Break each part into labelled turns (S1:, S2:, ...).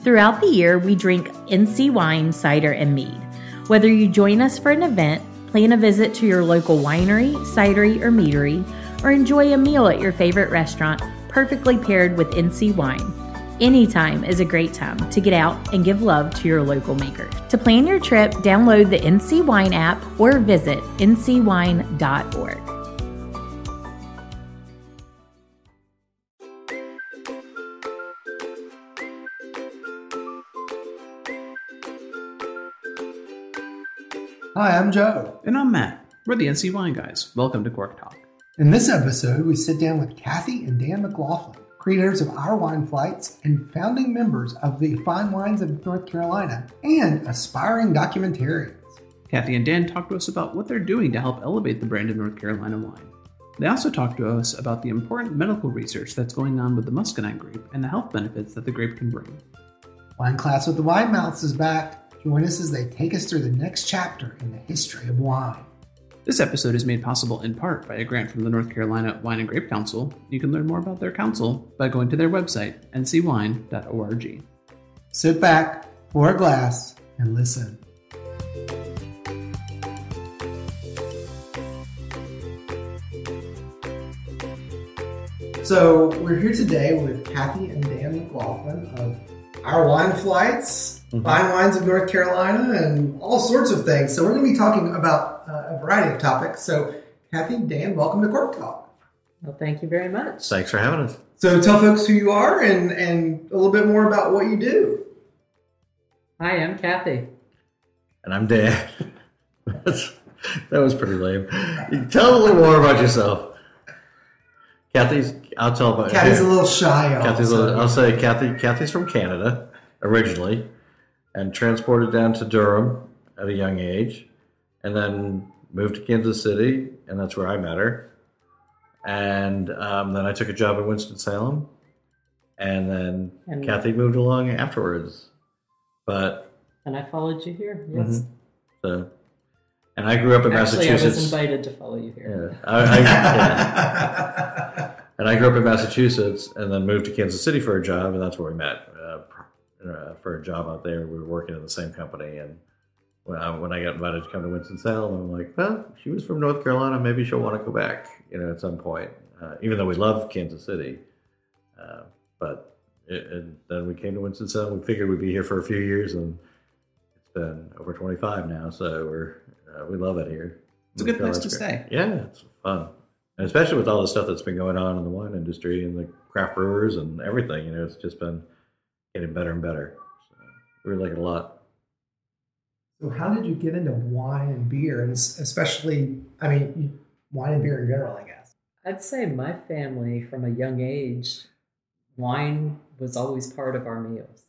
S1: Throughout the year, we drink NC wine, cider, and mead. Whether you join us for an event, plan a visit to your local winery, cidery, or meadery, or enjoy a meal at your favorite restaurant, perfectly paired with NC wine. Anytime is a great time to get out and give love to your local maker. To plan your trip, download the NC Wine app or visit ncwine.org.
S2: Hi, I'm Joe.
S3: And I'm Matt. We're the NC Wine Guys. Welcome to Cork Talk.
S2: In this episode, we sit down with Kathy and Dan McLaughlin, creators of Our Wine Flights and founding members of the Fine Wines of North Carolina and aspiring documentarians.
S3: Kathy and Dan talk to us about what they're doing to help elevate the brand of North Carolina wine. They also talk to us about the important medical research that's going on with the muscadine grape and the health benefits that the grape can bring.
S2: Wine Class with the Wine Mouths is back. Join us as they take us through the next chapter in the history of wine.
S3: This episode is made possible in part by a grant from the North Carolina Wine and Grape Council. You can learn more about their council by going to their website, ncwine.org.
S2: Sit back, pour a glass, and listen. So we're here today with Kathy and Dan McLaughlin of Our Wine Flights, Fine Wines of North Carolina, and all sorts of things. So we're going to be talking about a variety of topics. So Kathy, Dan, welcome to Cork Talk.
S4: Well, thank you very much.
S5: Thanks for having us.
S2: So tell folks who you are and a little bit more about what you do.
S4: Hi, I'm Kathy.
S5: And I'm Dan. That was pretty lame. You can tell a little more about yourself. I'll tell about
S2: Kathy's a little shy.
S5: I'll say Kathy's from Canada originally and transported down to Durham at a young age and then moved to Kansas City, and that's where I met her. And then I took a job in Winston-Salem, and then Kathy moved along afterwards.
S4: And I followed you here, yes.
S5: Mm-hmm. And I grew up in Massachusetts.
S4: I was invited to follow you here.
S5: Yeah. And I grew up in Massachusetts and then moved to Kansas City for a job, and that's where we met. For a job out there, we were working in the same company. And when I got invited to come to Winston-Salem, I'm like, well, she was from North Carolina. Maybe she'll want to go back, at some point. Even though we love Kansas City, and then we came to Winston-Salem. We figured we'd be here for a few years, and it's been over 25 now. So we love it here.
S3: It's a good place to stay.
S5: Yeah, it's fun. And especially with all the stuff that's been going on in the wine industry and the craft brewers and everything, it's just been getting better and better. So we like it a lot.
S2: So how did you get into wine and beer, and especially, wine and beer in general, I guess?
S4: I'd say my family, from a young age, wine was always part of our meals.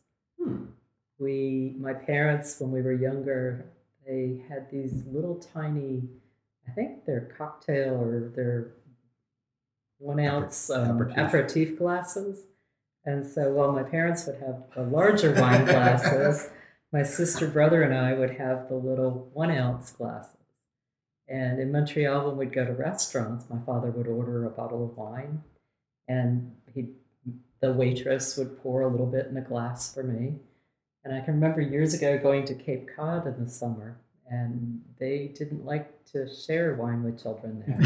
S4: My parents, when we were younger, they had these little tiny, I think they're cocktail or they're 1 ounce aperitif glasses. And so while my parents would have the larger wine glasses, my sister, brother, and I would have the little 1 ounce glasses. And in Montreal, when we'd go to restaurants, my father would order a bottle of wine, and the waitress would pour a little bit in a glass for me. And I can remember years ago going to Cape Cod in the summer, and they didn't like to share wine with children there.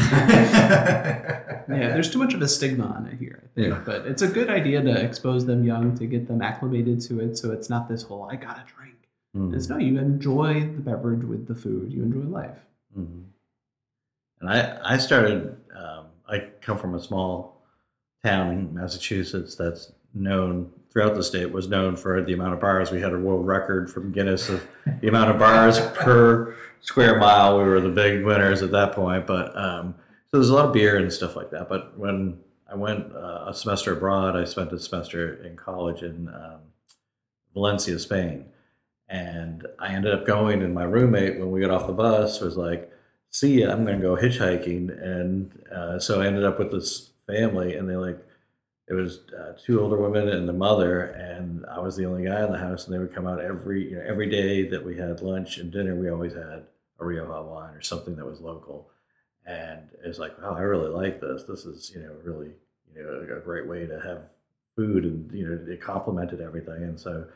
S3: Yeah, there's too much of a stigma on it here, I think. But it's a good idea to expose them young, to get them acclimated to it, so it's not this whole, I gotta drink. It's no, you enjoy the beverage with the food. You enjoy life.
S5: Mm-hmm. And I started, I come from a small town in Massachusetts that's known throughout the state, was known for the amount of bars. We had a world record from Guinness of the amount of bars per square mile. We were the big winners at that point. But so there's a lot of beer and stuff like that. But when I went a semester abroad, I spent a semester in college in Valencia, Spain. And I ended up going, and my roommate, when we got off the bus, was like, see ya, I'm going to go hitchhiking. And so I ended up with this family, and it was 2 older women and the mother, and I was the only guy in the house, and they would come out every day that we had lunch and dinner. We always had a Rioja wine or something that was local. And it was like, wow, I really like this. This is, really, a great way to have food, and, it complemented everything. And so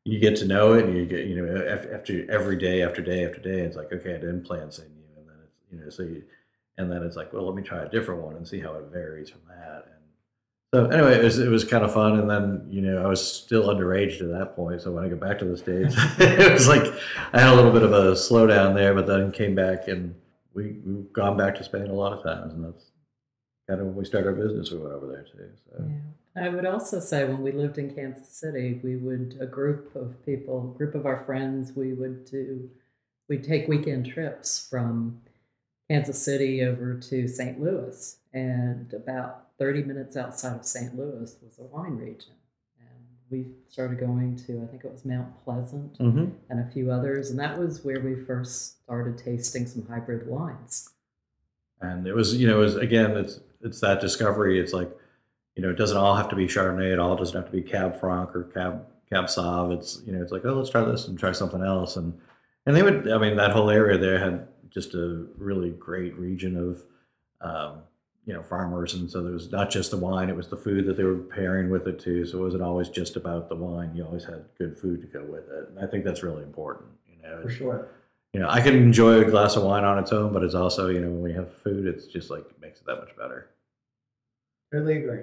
S5: you get to know it, and you get, after every day after day after day, it's like, okay, I didn't plan seeing you, and then it's, and then it's like, well, let me try a different one and see how it varies from that. And so anyway, it was kind of fun. And then, I was still underage at that point. So when I got back to the States, it was like I had a little bit of a slowdown there, but then came back, and we've gone back to Spain a lot of times, and that's kind of when we started our business, we went over there too. So.
S4: Yeah. I would also say when we lived in Kansas City, a group of our friends, we'd take weekend trips from Kansas City over to St. Louis, and about 30 minutes outside of St. Louis was a wine region. And we started going to, I think it was Mount Pleasant and a few others, and that was where we first started tasting some hybrid wines.
S5: And it was, again, it's that discovery. It's like, it doesn't all have to be Chardonnay. It all doesn't have to be Cab Franc or Cab Sauv. It's, it's like, oh, let's try this and try something else. And that whole area there had just a really great region of, farmers. And so there was not just the wine, it was the food that they were pairing with it too. So it wasn't always just about the wine. You always had good food to go with it. And I think that's really important.
S2: For sure.
S5: I can enjoy a glass of wine on its own, but it's also, when we have food, it's just like, it makes it that much better.
S2: Really agree.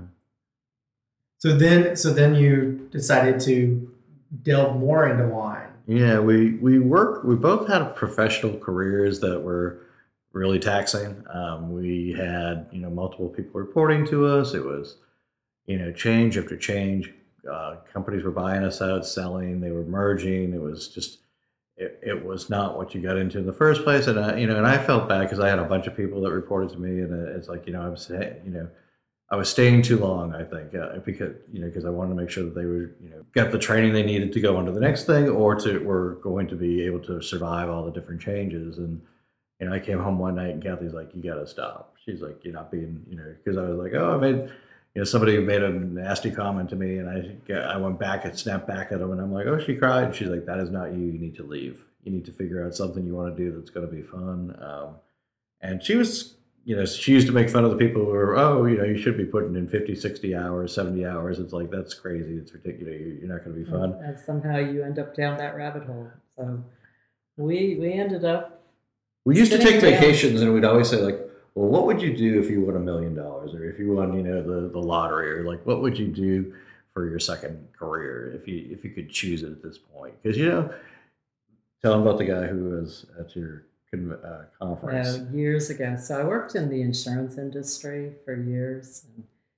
S2: So then you decided to delve more into wine.
S5: Yeah, we both had professional careers that were really taxing. We had, multiple people reporting to us. It was, change after change. Companies were buying us out, selling, they were merging. It was just, it was not what you got into in the first place. And I felt bad because I had a bunch of people that reported to me, and it's like, I was staying too long, I think, because I wanted to make sure that they were, got the training they needed to go on to the next thing, or were going to be able to survive all the different changes. And, I came home one night and Kathy's like, you got to stop. She's like, you're not being, because I was like, oh, I made, somebody made a nasty comment to me, and I went back and snapped back at them, and I'm like, oh, she cried. And she's like, that is not you. You need to leave. You need to figure out something you want to do that's going to be fun. And she was, she used to make fun of the people who were, you should be putting in 50, 60 hours, 70 hours. It's like, that's crazy. It's ridiculous. You're not going to be fun.
S4: And somehow you end up down that rabbit hole. So we ended up.
S5: We used to take vacations, and we'd always say, like, well, what would you do if you won $1 million, or if you won, the lottery, or like, what would you do for your second career if you could choose it at this point? Because, tell them about the guy who was at your conference.
S4: Years ago. So I worked in the insurance industry for years.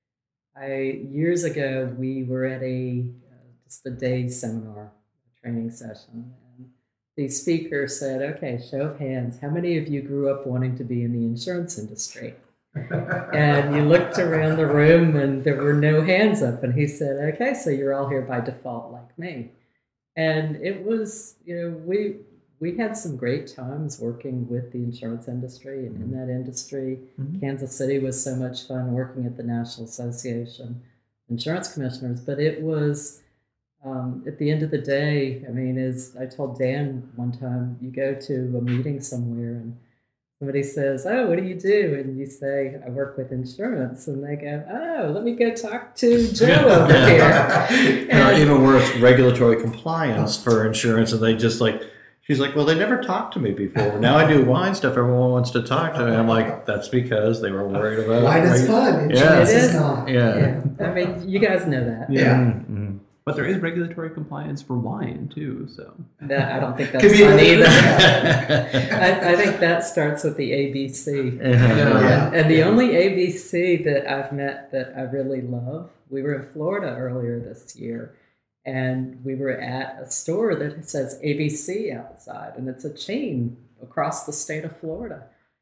S4: And years ago, we were at just a day seminar, a training session. And the speaker said, okay, show of hands, how many of you grew up wanting to be in the insurance industry? And you looked around the room and there were no hands up. And he said, okay, so you're all here by default like me. And it was, we had some great times working with the insurance industry and in that industry. Kansas City was so much fun working at the National Association of Insurance Commissioners. But it was, at the end of the day, as I told Dan one time, you go to a meeting somewhere and somebody says, oh, what do you do? And you say, I work with insurance. And they go, oh, let me go talk to Joe over here.
S5: And even worse, regulatory compliance for insurance. And they just she's like, well, they never talked to me before. Now I do wine stuff. Everyone wants to talk to me. I'm like, that's because they were worried about
S2: wine is fun. Insurance is not.
S5: Yeah.
S4: You guys know that.
S2: Yeah.
S5: Mm-hmm.
S3: But there is regulatory compliance for wine too, so
S4: I don't think that's fun either. I think that starts with the ABC. And the only ABC that I've met that I really love, we were in Florida earlier this year, and we were at a store that says ABC outside, and it's a chain across the state of Florida.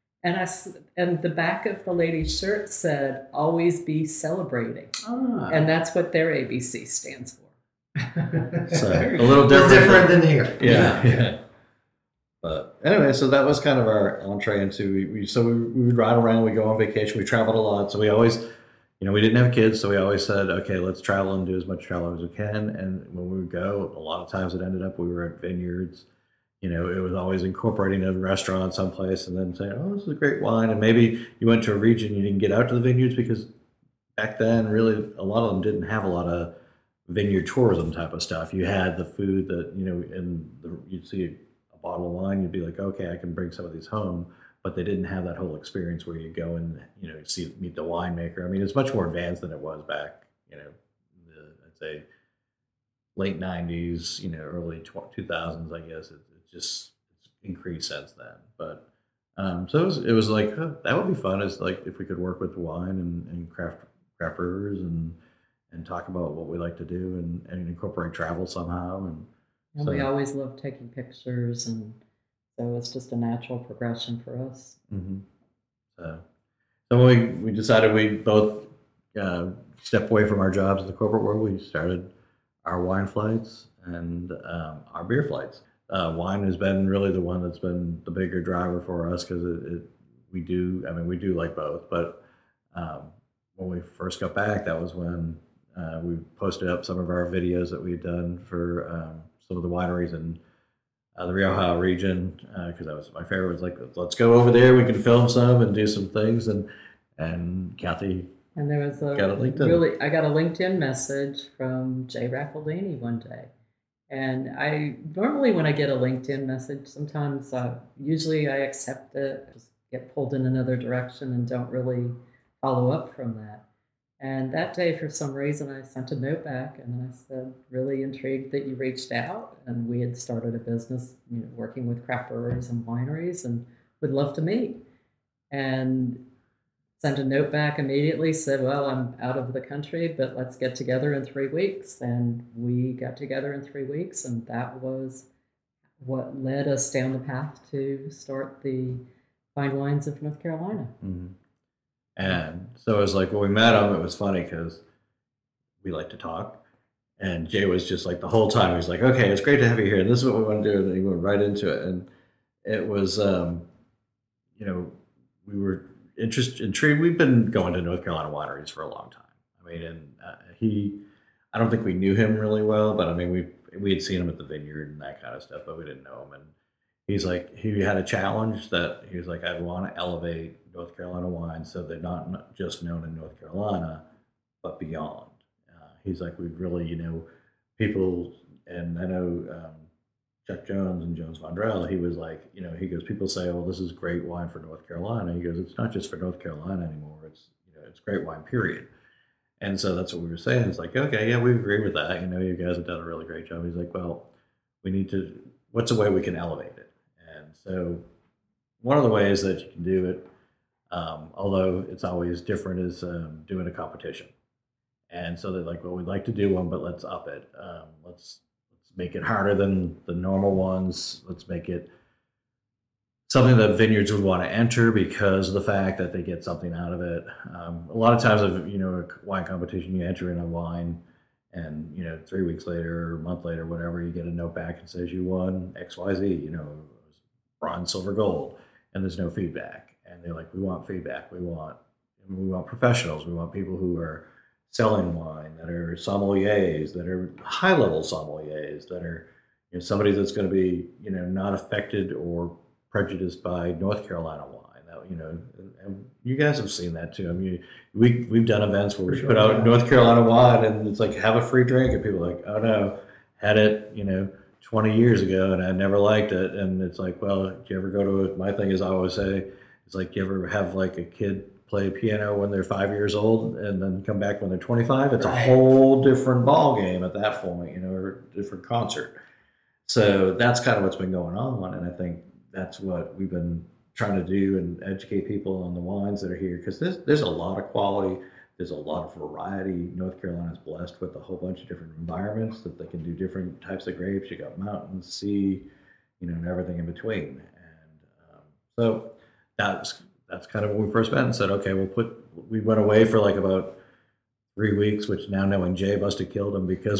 S4: And the back of the lady's shirt said, always be celebrating. And that's what their ABC stands for.
S5: So a little
S2: different than here.
S5: Yeah. But anyway, so that was kind of our entree into we would ride around, we go on vacation, we traveled a lot. So we always, we didn't have kids, so we always said, okay, let's travel and do as much travel as we can. And when we would go, a lot of times it ended up we were at vineyards. It was always incorporating a restaurant someplace and then saying, oh, this is a great wine. And maybe you went to a region you didn't get out to the vineyards because back then, really, a lot of them didn't have a lot of vineyard tourism type of stuff. You had the food that, you'd see a bottle of wine, you'd be like, okay, I can bring some of these home, but they didn't have that whole experience where you go and, meet the winemaker. I mean, it's much more advanced than it was back, I'd say late 90s, early 2000s, I guess. It's increased since then. But so it was like, that would be fun. Is like if we could work with wine and craft brewers and talk about what we like to do and incorporate travel somehow. And
S4: so, we always love taking pictures, and so it's just a natural progression for us.
S5: Mm-hmm. So when we decided we both step away from our jobs in the corporate world, we started our wine flights and our beer flights. Wine has been really the one that's been the bigger driver for us because we do like both. But when we first got back, that was when we posted up some of our videos that we'd done for some of the wineries in the Rioja region, because that was my favorite. Was like, let's go over there. We can film some and do some things. And Kathy.
S4: And there was I got a LinkedIn message from Jay Raffaldini one day. And I normally, when I get a LinkedIn message, sometimes usually I accept it, just get pulled in another direction and don't really follow up from that. And that day, for some reason, I sent a note back and I said, really intrigued that you reached out. And we had started a business, working with craft brewers and wineries, and would love to meet. And sent a note back immediately, said, well, I'm out of the country, but let's get together in 3 weeks. And we got together in 3 weeks, and that was what led us down the path to start the Fine Wines of North Carolina.
S5: Mm-hmm. And so it was like, when we met him, it was funny because we like to talk. And Jay was just like, the whole time, he was like, okay, it's great to have you here. And this is what we want to do. And then he went right into it. And it was, we were intrigued. We've been going to North Carolina wineries for a long time. I mean, and I don't think we knew him really well, but I mean, we had seen him at the vineyard and that kind of stuff, but we didn't know him. And he's like, he had a challenge that he was like, I want to elevate North Carolina wines so they're not just known in North Carolina, but beyond. He's like, we've really, people, and I know Chuck Jones and Jones Vondrell, he was like, he goes, people say, oh, this is great wine for North Carolina. He goes, it's not just for North Carolina anymore. It's, it's great wine, period. And so that's what we were saying. It's like, okay, yeah, we agree with that. You guys have done a really great job. He's like, well, what's a way we can elevate it? And so one of the ways that you can do it, although it's always different, is doing a competition. And so they're like, well, we'd like to do one, but let's up it. Let's make it harder than the normal ones. Let's make it something that vineyards would want to enter because of the fact that they get something out of it. A lot of times, a wine competition, you enter in a wine, and 3 weeks later or a month later, whatever, you get a note back and says you won XYZ, bronze, silver, gold, and there's no feedback. And they're like, we want feedback. We want professionals. We want people who are selling wine, that are sommeliers, that are high-level sommeliers, that are somebody that's going to be not affected or prejudiced by North Carolina wine. That, and you guys have seen that too. I mean, we've done events where we put out North Carolina wine, and it's like, have a free drink, and people are like, oh no, had it 20 years ago, and I never liked it. And it's like, well, do you ever go to it? My thing is, I always say, it's like, do you ever have like a kid play piano when they're 5 years old and then come back when they're 25? It's a whole different ball game at that point, or a different concert. So that's kind of what's been going on, and I think that's what we've been trying to do and educate people on the wines that are here, because there's a lot of quality, there's a lot of variety. North Carolina's blessed with a whole bunch of different environments that they can do different types of grapes. You got mountain, sea, and everything in between. And so that's kind of when we first met and said, okay, we went away for like about 3 weeks, which now knowing Jay must have killed him, because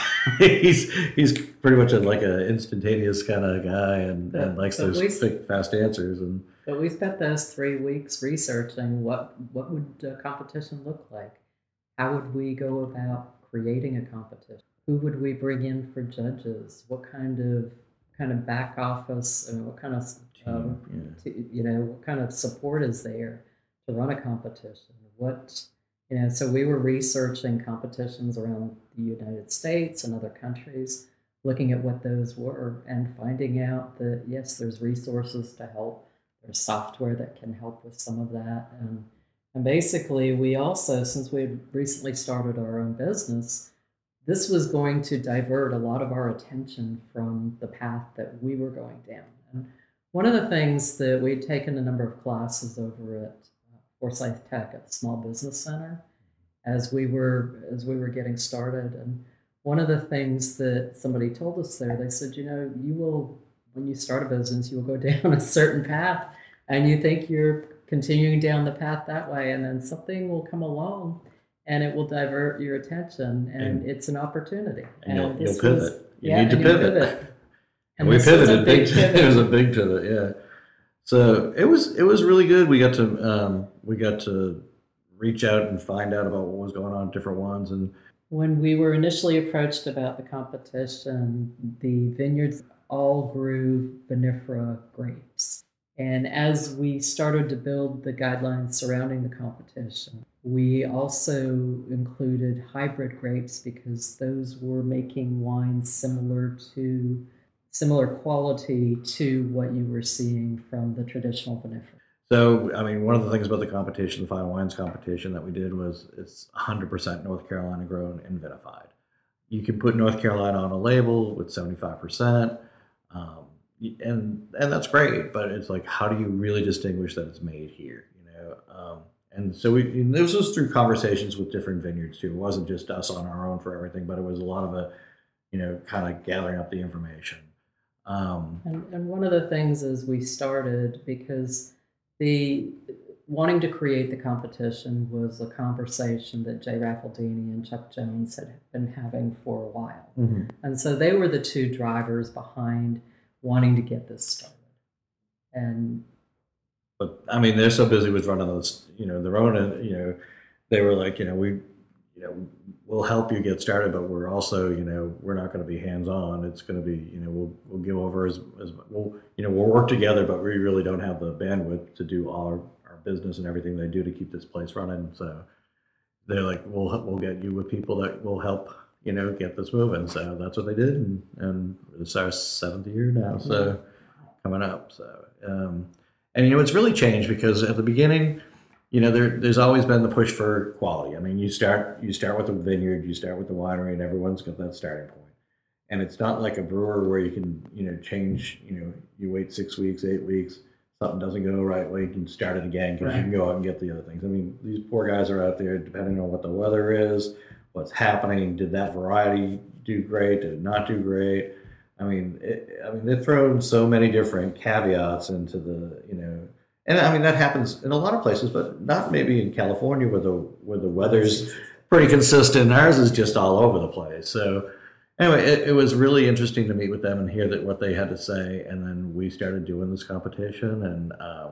S5: he's pretty much like an instantaneous kind of guy and likes those quick, fast answers.
S4: But we spent those 3 weeks researching what would a competition look like? How would we go about creating a competition? Who would we bring in for judges? What kind of back office and what kind of what kind of support is there to run a competition? What So we were researching competitions around the United States and other countries, looking at what those were and finding out that, yes, there's resources to help. There's software that can help with some of that. And basically, we also, since we had recently started our own business, this was going to divert a lot of our attention from the path that we were going down. And one of the things that we'd taken a number of classes over at Forsyth Tech at the Small Business Center as we were getting started. And one of the things that somebody told us there, they said, you will, when you start a business, you will go down a certain path and you think you're continuing down the path that way, and then something will come along and it will divert your attention, and it's an opportunity.
S5: And you'll pivot. You need to pivot. And we pivoted. It was a big pivot, yeah. So it was really good. We got to reach out and find out about what was going on in different ones. And
S4: when we were initially approached about the competition, the vineyards all grew vinifera grapes. And as we started to build the guidelines surrounding the competition, we also included hybrid grapes because those were making wines similar quality to what you were seeing from the traditional vinifera.
S5: So, one of the things about the competition, the Fine Wines competition that we did was it's 100% North Carolina grown and vinified. You can put North Carolina on a label with 75%. And that's great, but it's like, how do you really distinguish that it's made here? And so this was through conversations with different vineyards too. It wasn't just us on our own for everything, but it was a lot of kind of gathering up the information.
S4: And one of the things is we started because the wanting to create the competition was a conversation that Jay Raffaldini and Chuck Jones had been having for a while. Mm-hmm. And so they were the two drivers behind wanting to get this started.
S5: But they're so busy with running those, their own, they were like, we'll help you get started, but we're also, we're not going to be hands-on. It's going to be, we'll give over as we'll work together, but we really don't have the bandwidth to do all our business and everything they do to keep this place running. So they're like, we'll get you with people that will help, get this moving. So that's what they did. And it's our 7th year now. So coming up. So, and it's really changed because at the beginning, there's always been the push for quality. You start with the vineyard, you start with the winery, and everyone's got that starting point. And it's not like a brewer where you can, change, you wait 6 weeks, 8 weeks, something doesn't go right, well, you can start it again because you can go out and get the other things. These poor guys are out there depending on what the weather is, what's happening. Did that variety do great? Did it not do great? They've thrown so many different caveats into the, and that happens in a lot of places, but not maybe in California where the weather's pretty consistent. Ours is just all over the place. So anyway, it was really interesting to meet with them and hear what they had to say. And then we started doing this competition, and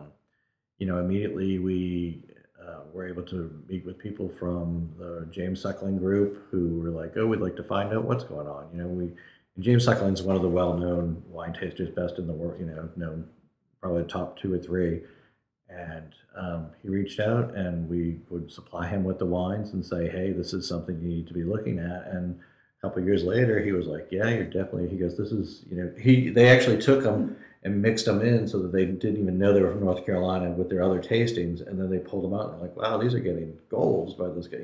S5: immediately we were able to meet with people from the James Suckling group who were like, "Oh, we'd like to find out what's going on." James Suckling is one of the well-known wine tasters, best in the world, known probably top 2 or 3. And he reached out, and we would supply him with the wines and say, "Hey, this is something you need to be looking at." And a couple of years later, he was like, "Yeah, you're definitely." He goes, "This is," they actually took them and mixed them in so that they didn't even know they were from North Carolina with their other tastings, and then they pulled them out and they're like, "Wow, these are getting golds by this guy,"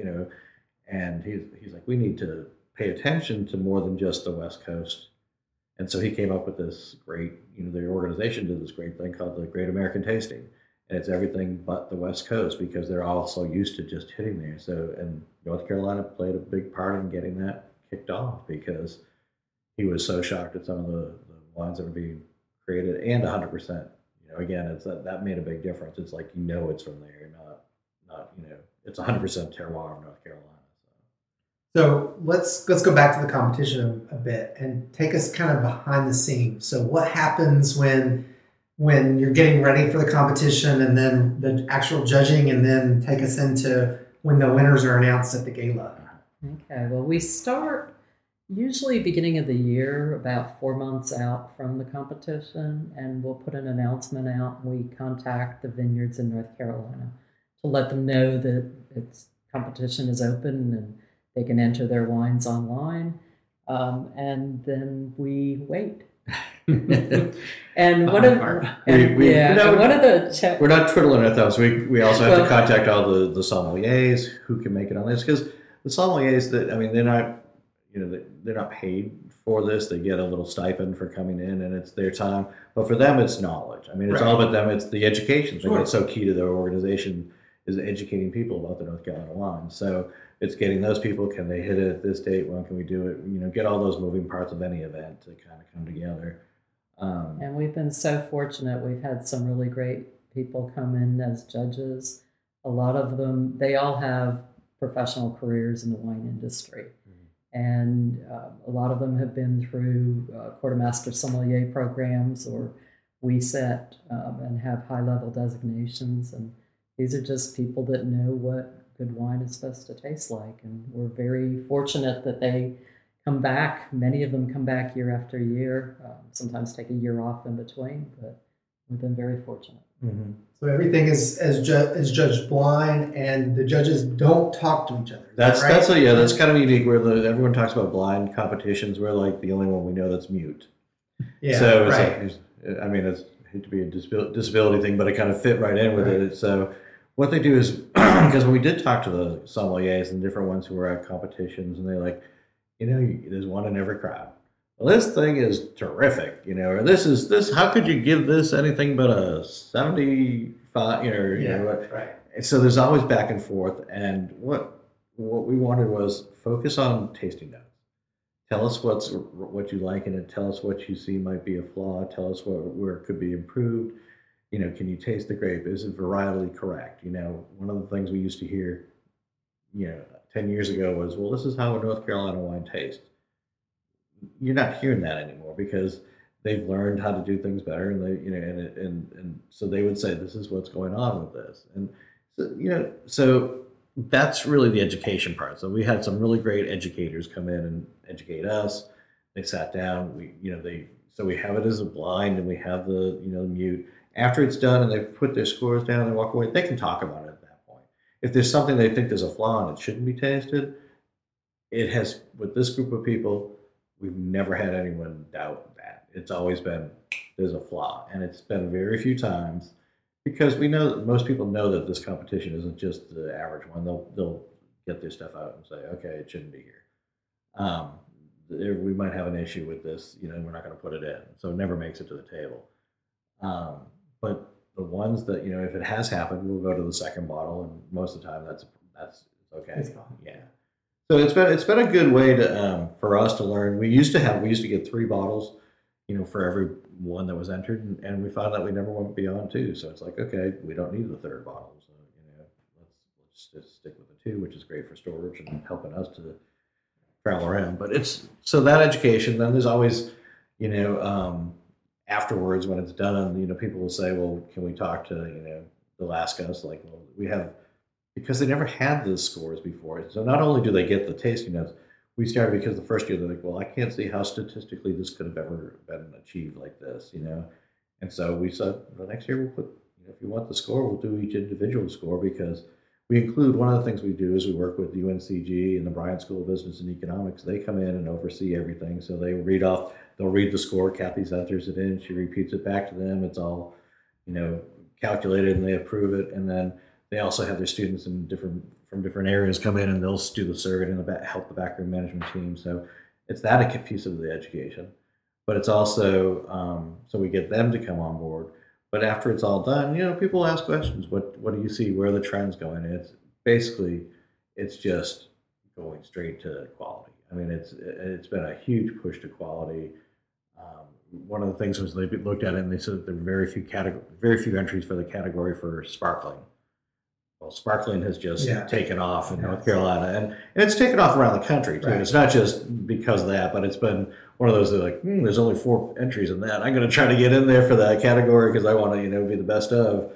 S5: And he's like, "We need to pay attention to more than just the West Coast." And so he came up with this great, the organization did this great thing called the Great American Tasting. And it's everything but the West Coast because they're all so used to just hitting there. So, and North Carolina played a big part in getting that kicked off because he was so shocked at some of the wines that were being created, and 100%. Again, it's that made a big difference. It's like, it's from there, not it's 100% terroir of North Carolina.
S2: So let's go back to the competition a bit and take us kind of behind the scenes. So what happens when you're getting ready for the competition, and then the actual judging, and then take us into when the winners are announced at the gala?
S4: Okay, well, we start usually beginning of the year, about 4 months out from the competition, and we'll put an announcement out. We contact the vineyards in North Carolina to let them know that it's competition is open and they can enter their wines online. And then we wait. And one of the
S5: we're not twiddling our thumbs. We also have to contact all the sommeliers who can make it on this, because the sommeliers they're not paid for this. They get a little stipend for coming in, and it's their time. But for them, it's knowledge. I mean, it's all about them. It's the education thing that's so key to their organization, is educating people about the North Carolina wine. So it's getting those people. Can they hit it at this date? When can we do it? Get all those moving parts of any event to kind of come together.
S4: And we've been so fortunate. We've had some really great people come in as judges. A lot of them, they all have professional careers in the wine industry. And a lot of them have been through quartermaster sommelier programs or WSET and have high-level designations. And these are just people that know what good wine is supposed to taste like. And we're very fortunate that they come back. Many of them come back year after year, sometimes take a year off in between, but we've been very fortunate.
S2: Mm-hmm. So everything is judged blind, and the judges don't talk to each other.
S5: That's kind of unique. Where everyone talks about blind competitions, we're like the only one we know that's mute.
S2: Yeah,
S5: so it's it's hate to be a disability thing, but it kind of fit right in with it. So what they do is, because when we did talk to the sommeliers and different ones who were at competitions, and they're like, there's one in every crowd. Well, this thing is terrific, or this. How could you give this anything but a 75?
S2: Right.
S5: And so there's always back and forth. And what we wanted was focus on tasting notes. Tell us what you like in it. Tell us what you see might be a flaw. Tell us where it could be improved. Can you taste the grape? Is it varietally correct? One of the things we used to hear, 10 years ago was, well, this is how a North Carolina wine tastes. You're not hearing that anymore, because they've learned how to do things better, and they, and so they would say, this is what's going on with this, and so that's really the education part. So we had some really great educators come in and educate us. They sat down. So we have it as a blind, and we have the mute. After it's done and they put their scores down and walk away, they can talk about it at that point. If there's something they think there's a flaw and it shouldn't be tasted, it has, with this group of people, we've never had anyone doubt that. It's always been, there's a flaw. And it's been very few times, because we know that most people know that this competition isn't just the average one. They'll get their stuff out and say, okay, it shouldn't be here. We might have an issue with this, we're not going to put it in. So it never makes it to the table. But the ones that, if it has happened, we'll go to the second bottle, and most of the time that's okay.
S2: It's gone.
S5: Yeah. So it's been a good way to for us to learn. We used to get 3 bottles, for every one that was entered, and we found that we never went beyond 2. So it's like, okay, we don't need the third bottle. So let's just stick with the 2, which is great for storage and helping us to travel around. But it's so that education. Then there's always, afterwards when it's done, people will say, well, can we talk to they'll ask us, like, well, we have. Because they never had the scores before. So not only do they get the tasting notes, we started because the first year they're like, well, I can't see how statistically this could have ever been achieved like this, And so we said, well, next year we'll put, if you want the score, we'll do each individual score, because we include, one of the things we do is we work with UNCG and the Bryant School of Business and Economics. They come in and oversee everything. So they'll read the score. Kathy enters it in. She repeats it back to them. It's all, calculated, and they approve it. And then they also have their students from different areas come in, and they'll do the survey and help the backroom management team. So it's that a piece of the education, but it's also so we get them to come on board. But after it's all done, people ask questions. What do you see? Where are the trends going? It's just going straight to quality. I mean, it's been a huge push to quality. One of the things was they looked at it and they said there were very few entries for the category for sparkling. Well, sparkling has just taken off in North Carolina, and it's taken off around the country too. Right. It's not just because of that, but it's been one of those that like, there's only 4 entries in that. I'm going to try to get in there for that category because I want to, be the best of.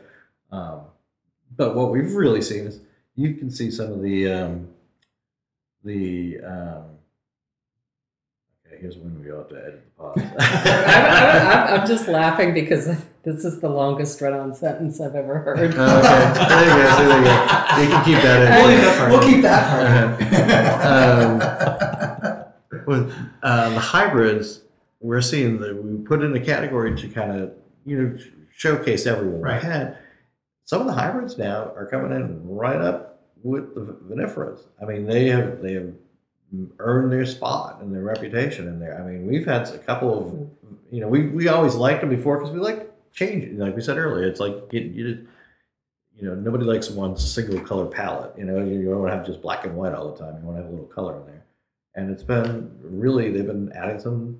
S5: But what we've really seen is you can see some of the Here's when we ought to edit the pod.
S4: I'm just laughing because this is the longest run-on sentence I've ever heard.
S5: Okay, there you go. You can keep that in.
S2: We'll keep that part.
S5: With the hybrids, we're seeing that we put in a category to kind of showcase everyone.
S2: Right.
S5: We had some of the hybrids now are coming in right up with the vinifera's. I mean, they have earned their spot and their reputation in there. I mean, we've had a couple of, we always liked them before because we like changing. Like we said earlier, it's like nobody likes one single color palette. You don't want to have just black and white all the time. You want to have a little color in there. And it's been they've been adding some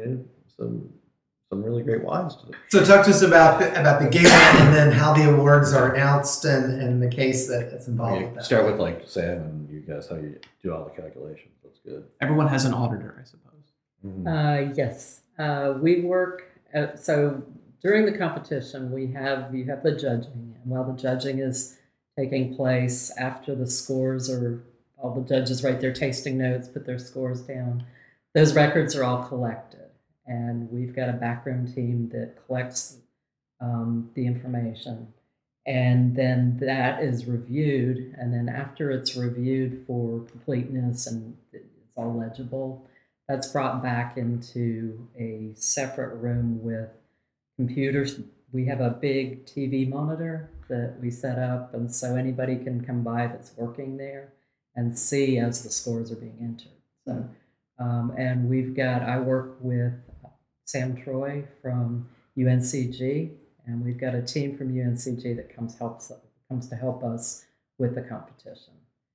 S5: really great wines to them.
S2: So talk to us about the gala and then how the awards are announced and the case that's involved with that.
S5: Start with like Sam and you guys, how you do all the calculations. That's good.
S3: Everyone has an auditor, I suppose.
S5: Mm-hmm.
S4: Yes. We work, so during the competition, you have the judging. And while the judging is taking place after the scores all the judges write their tasting notes, put their scores down, those records are all collected. And we've got a backroom team that collects the information. And then that is reviewed. And then after it's reviewed for completeness and it's all legible, that's brought back into a separate room with computers. We have a big TV monitor that we set up. And so anybody can come by that's working there and see as the scores are being entered. So, and I work with Sam Troy from UNCG, and we've got a team from UNCG that comes to help us with the competition.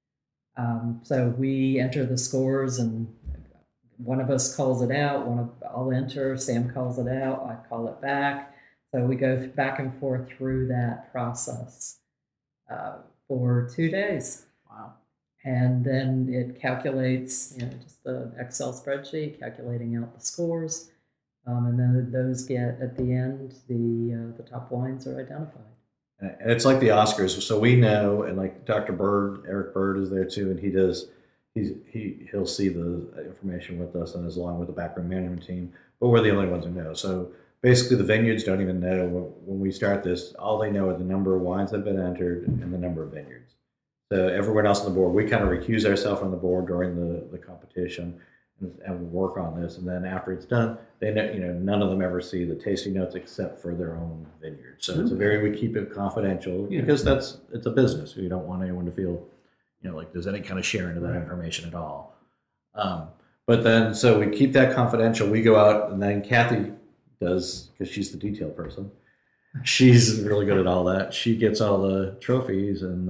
S4: So we enter the scores, and one of us calls it out. I'll enter. Sam calls it out. I call it back. So we go back and forth through that process for 2 days.
S3: Wow.
S4: And then it calculates, just the Excel spreadsheet calculating out the scores. And then those get, at the end, the top wines are identified.
S5: And it's like the Oscars. So we know, and like Dr. Bird, Eric Bird is there too, and he'll see the information with us and is along with the backroom management team, but we're the only ones who know. So basically the vineyards don't even know when we start this. All they know are the number of wines that have been entered and the number of vineyards. So everyone else on the board, we kind of recuse ourselves on the board during the competition and we'll work on this. And then after it's done, they know, none of them ever see the tasting notes except for their own vineyard. So it's we keep it confidential because it's a business. We don't want anyone to feel, like there's any kind of sharing of that information at all. But then, so we keep that confidential. We go out and then Kathy does, because she's the detail person. She's really good at all that. She gets all the trophies and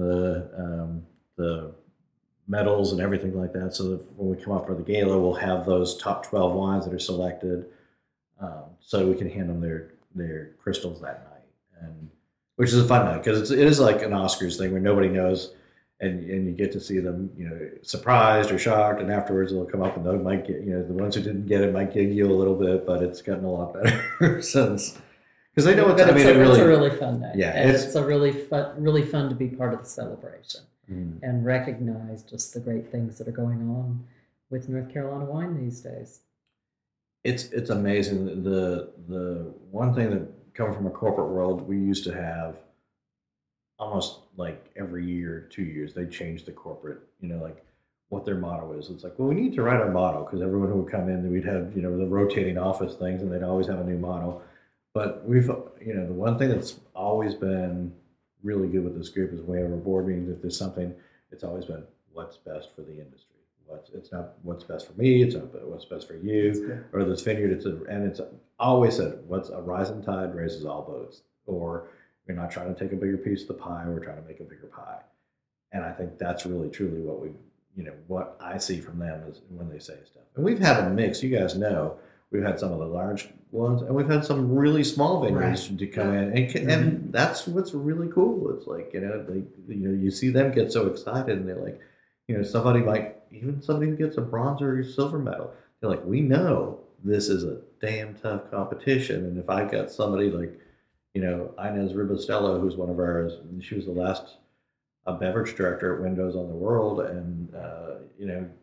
S5: the medals and everything like that. So that when we come up for the gala, we'll have those top 12 wines that are selected, so we can hand them their crystals that night, and which is a fun night because it is like an Oscars thing where nobody knows, and you get to see them, surprised or shocked, and afterwards they'll come up and they might get, the ones who didn't get it might gig you a little bit, but it's gotten a lot better since. Because they know what that means.
S4: It's a really fun night.
S5: Yeah,
S4: and it's a really fun to be part of the celebration and recognize just the great things that are going on with North Carolina wine these days.
S5: It's amazing. The one thing that coming from a corporate world, we used to have almost like every year, 2 years, they change the corporate, like what their motto is. It's like, well, we need to write our motto because everyone who would come in, we'd have, the rotating office things and they'd always have a new motto. But we've, the one thing that's always been really good with this group is when we have our board meetings, if there's something, it's always been what's best for the industry. It's not what's best for me, it's not what's best for you or this vineyard. It's always said, what's a rising tide raises all boats. Or we're not trying to take a bigger piece of the pie, we're trying to make a bigger pie. And I think that's really truly what what I see from them is when they say stuff. And we've had a mix, you guys know. We've had some of the large ones, and we've had some really small vineyards to come in, and that's what's really cool. It's like you see them get so excited, and they're like, somebody who gets a bronze or silver medal, they're like, we know this is a damn tough competition, and if I got somebody like, Inez Ribostello, who's one of ours, she was the last beverage director at Windows on the World, and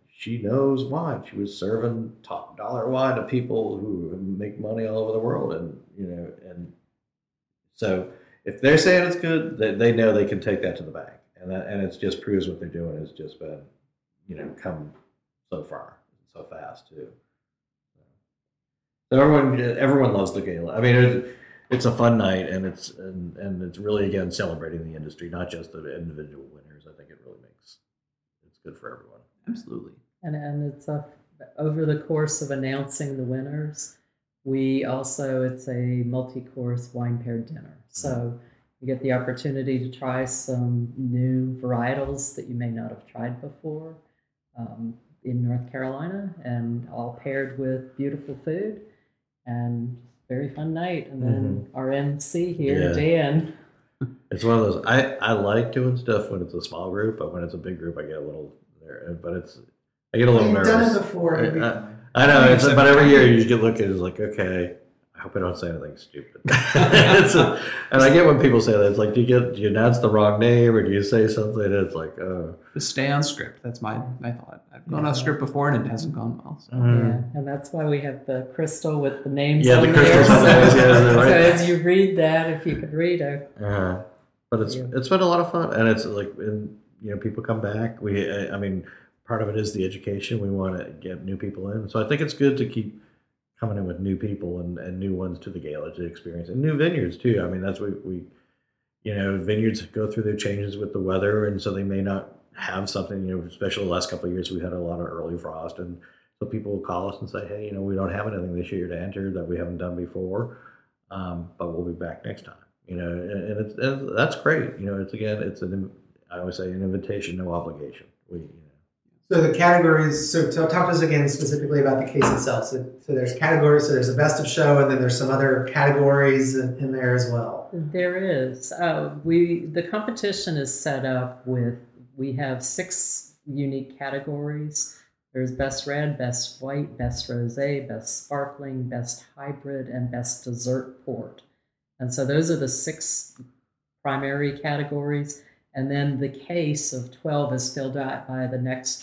S5: she knows wine. She was serving top dollar wine to people who make money all over the world, and so if they're saying it's good, they know they can take that to the bank, and it just proves what they're doing has just been, come so far, so fast too. So everyone loves the gala. I mean, it's a fun night, and it's really, again, celebrating the industry, not just the individual winners. I think it's good for everyone.
S3: Absolutely.
S4: And it's over the course of announcing the winners, it's a multi-course wine paired dinner. So you get the opportunity to try some new varietals that you may not have tried before in North Carolina, and all paired with beautiful food, and very fun night. And then our MC here, Dan.
S5: It's one of those, I like doing stuff when it's a small group, but when it's a big group, I get a little nervous. I get a little nervous.
S2: You've done it before.
S5: I know, but every year you get look at it as like, okay, I hope I don't say anything stupid. And I get when people say that. It's like, do you announce the wrong name, or do you say something? It's like, oh.
S3: Just stay on script. That's my thought. I've gone off script before, and it hasn't gone well. So.
S4: Yeah, and that's why we have the crystal with the names
S5: on
S4: there.
S5: Crystals on there.
S4: So as you read that, if you could read it.
S5: But it's been a lot of fun, and it's like, people come back. Part of it is the education. We want to get new people in. So I think it's good to keep coming in with new people and new ones to the gala to experience, and new vineyards too. I mean, that's what vineyards go through their changes with the weather, and so they may not have something, especially the last couple of years, we had a lot of early frost, and so people will call us and say, hey, we don't have anything this year to enter that we haven't done before, but we'll be back next time. And that's great. I always say an invitation, no obligation.
S2: So the categories, so talk to us again specifically about the case itself. So there's categories, so there's a best of show, and then there's some other categories in there as well.
S4: There is. The competition is set up we have 6 unique categories. There's best red, best white, best rosé, best sparkling, best hybrid, and best dessert port. And so those are the 6 primary categories. And then the case of 12 is filled out by the next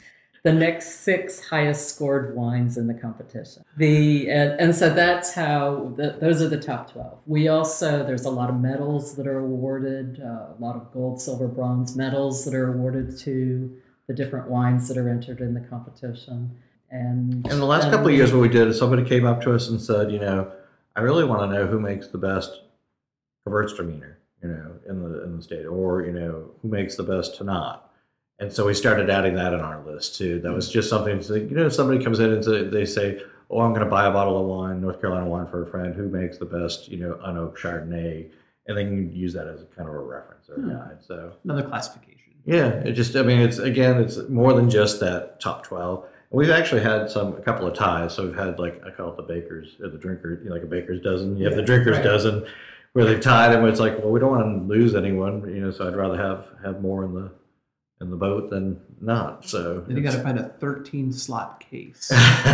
S4: 6 highest scored wines in the competition. And so that's how those are the top 12. There's a lot of medals that are awarded, a lot of gold, silver, bronze medals that are awarded to the different wines that are entered in the competition. And
S5: in the last couple of years, what we did is somebody came up to us and said, I really want to know who makes the best Gewürztraminer, in the state, or who makes the best Tannat. And so we started adding that in our list too. That was just something. Somebody comes in and they say, "Oh, I'm going to buy a bottle of wine, North Carolina wine, for a friend. Who makes the best, unoaked Chardonnay?" And then you use that as kind of a reference or a guide. So
S3: another classification.
S5: Yeah, it's more than just that top 12. And we've actually had a couple of ties. So we've had, like, I call it the bakers or the drinker, like a baker's dozen. You have the drinker's dozen, where they've tied, and it's like, well, we don't want to lose anyone, so I'd rather have more in the boat than not. So
S3: then you got to find a 13 slot case.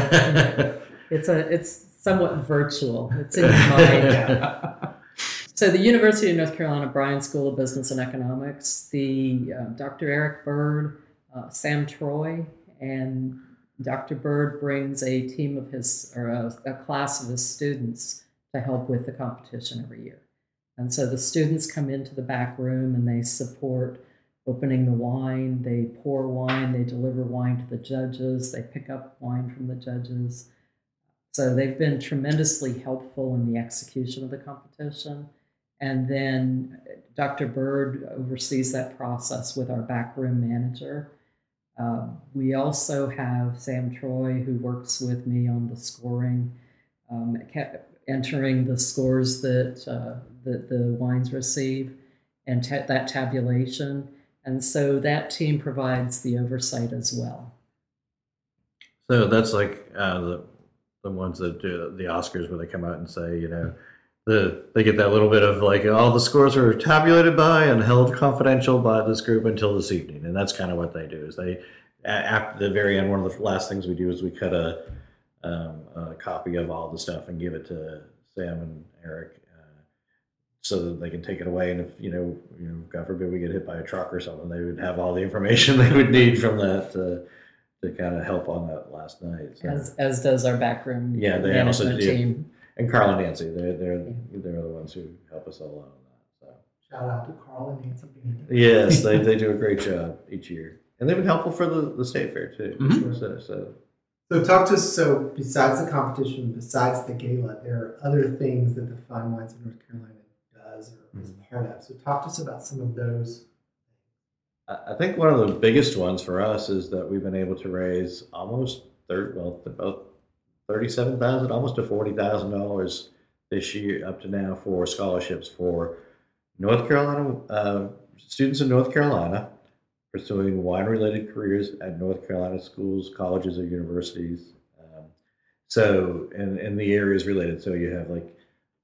S4: It's somewhat virtual. It's in your mind. So the University of North Carolina Bryan School of Business and Economics, the Dr. Eric Bird, Sam Troy, and Dr. Bird brings a team of a class of his students to help with the competition every year. And so the students come into the back room and they support opening the wine, they pour wine, they deliver wine to the judges, they pick up wine from the judges. So they've been tremendously helpful in the execution of the competition. And then Dr. Bird oversees that process with our backroom manager. We also have Sam Troy, who works with me on the scoring, entering the scores that the wines receive, and that tabulation. And so that team provides the oversight as well.
S5: So that's like the ones that do the Oscars, where they come out and say, they get that little bit of like, all the scores are tabulated by and held confidential by this group until this evening. And that's kind of what they do. Is they, after the very end, one of the last things we do is we cut a copy of all the stuff and give it to Sam and Eric, so that they can take it away. And if God forbid we get hit by a truck or something, they would have all the information they would need from that to kind of help on that last night. So.
S4: As does our backroom management team.
S5: And Carl and Nancy, they're the ones who help us all out on that. So
S2: shout out to Carl and Nancy.
S5: Yes, they do a great job each year, and they've been helpful for the state fair too.
S3: Mm-hmm.
S2: So talk to us. So besides the competition, besides the gala, there are other things that the Fine Wines of North Carolina does or is part of. So talk to us about some of those.
S5: I think one of the biggest ones for us is that we've been able to raise almost about $37,000, almost to $40,000 this year up to now for scholarships for North Carolina students in North Carolina pursuing wine-related careers at North Carolina schools, colleges, or universities. So, in the areas related, so you have like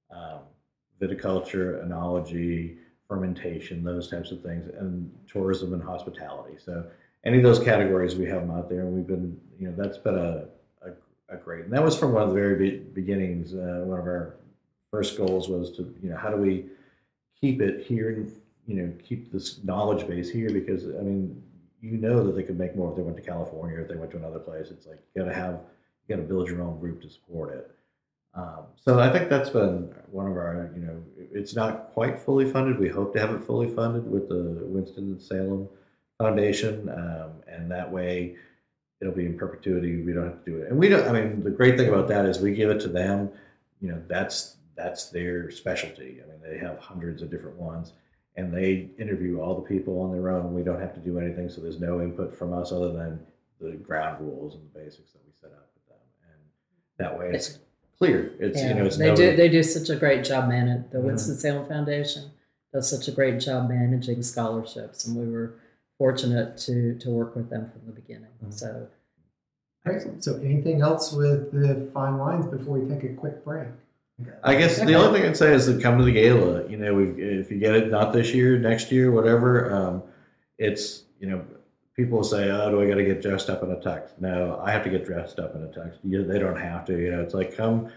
S5: viticulture, enology, fermentation, those types of things, and tourism and hospitality. So, any of those categories, we have them out there, and we've been, that's been a great. And that was from one of the very beginnings. One of our first goals was to, how do we keep it here and, keep this knowledge base here, because I mean, that they could make more if they went to California or if they went to another place. It's like you got to build your own group to support it. So I think that's been one of our, it's not quite fully funded. We hope to have it fully funded with the Winston-Salem Foundation, and that way it'll be in perpetuity. We don't have to do it, and we don't. I mean, the great thing about that is we give it to them. That's their specialty. I mean, they have hundreds of different ones, and they interview all the people on their own. We don't have to do anything, so there's no input from us other than the ground rules and the basics that we set up with them. And that way, it's clear. It's
S4: they do such a great job managing. The Winston-Salem Foundation does such a great job managing scholarships, and we were fortunate to work with them from the beginning. So,
S2: excellent. So, anything else with the fine wines before we take a quick break?
S5: I guess the only thing I'd say is to come to the gala. If you get it not this year, next year, whatever, it's people say, "Oh, do I got to get dressed up in a tux?" No, I have to get dressed up in a tux. They don't have to. It's like come.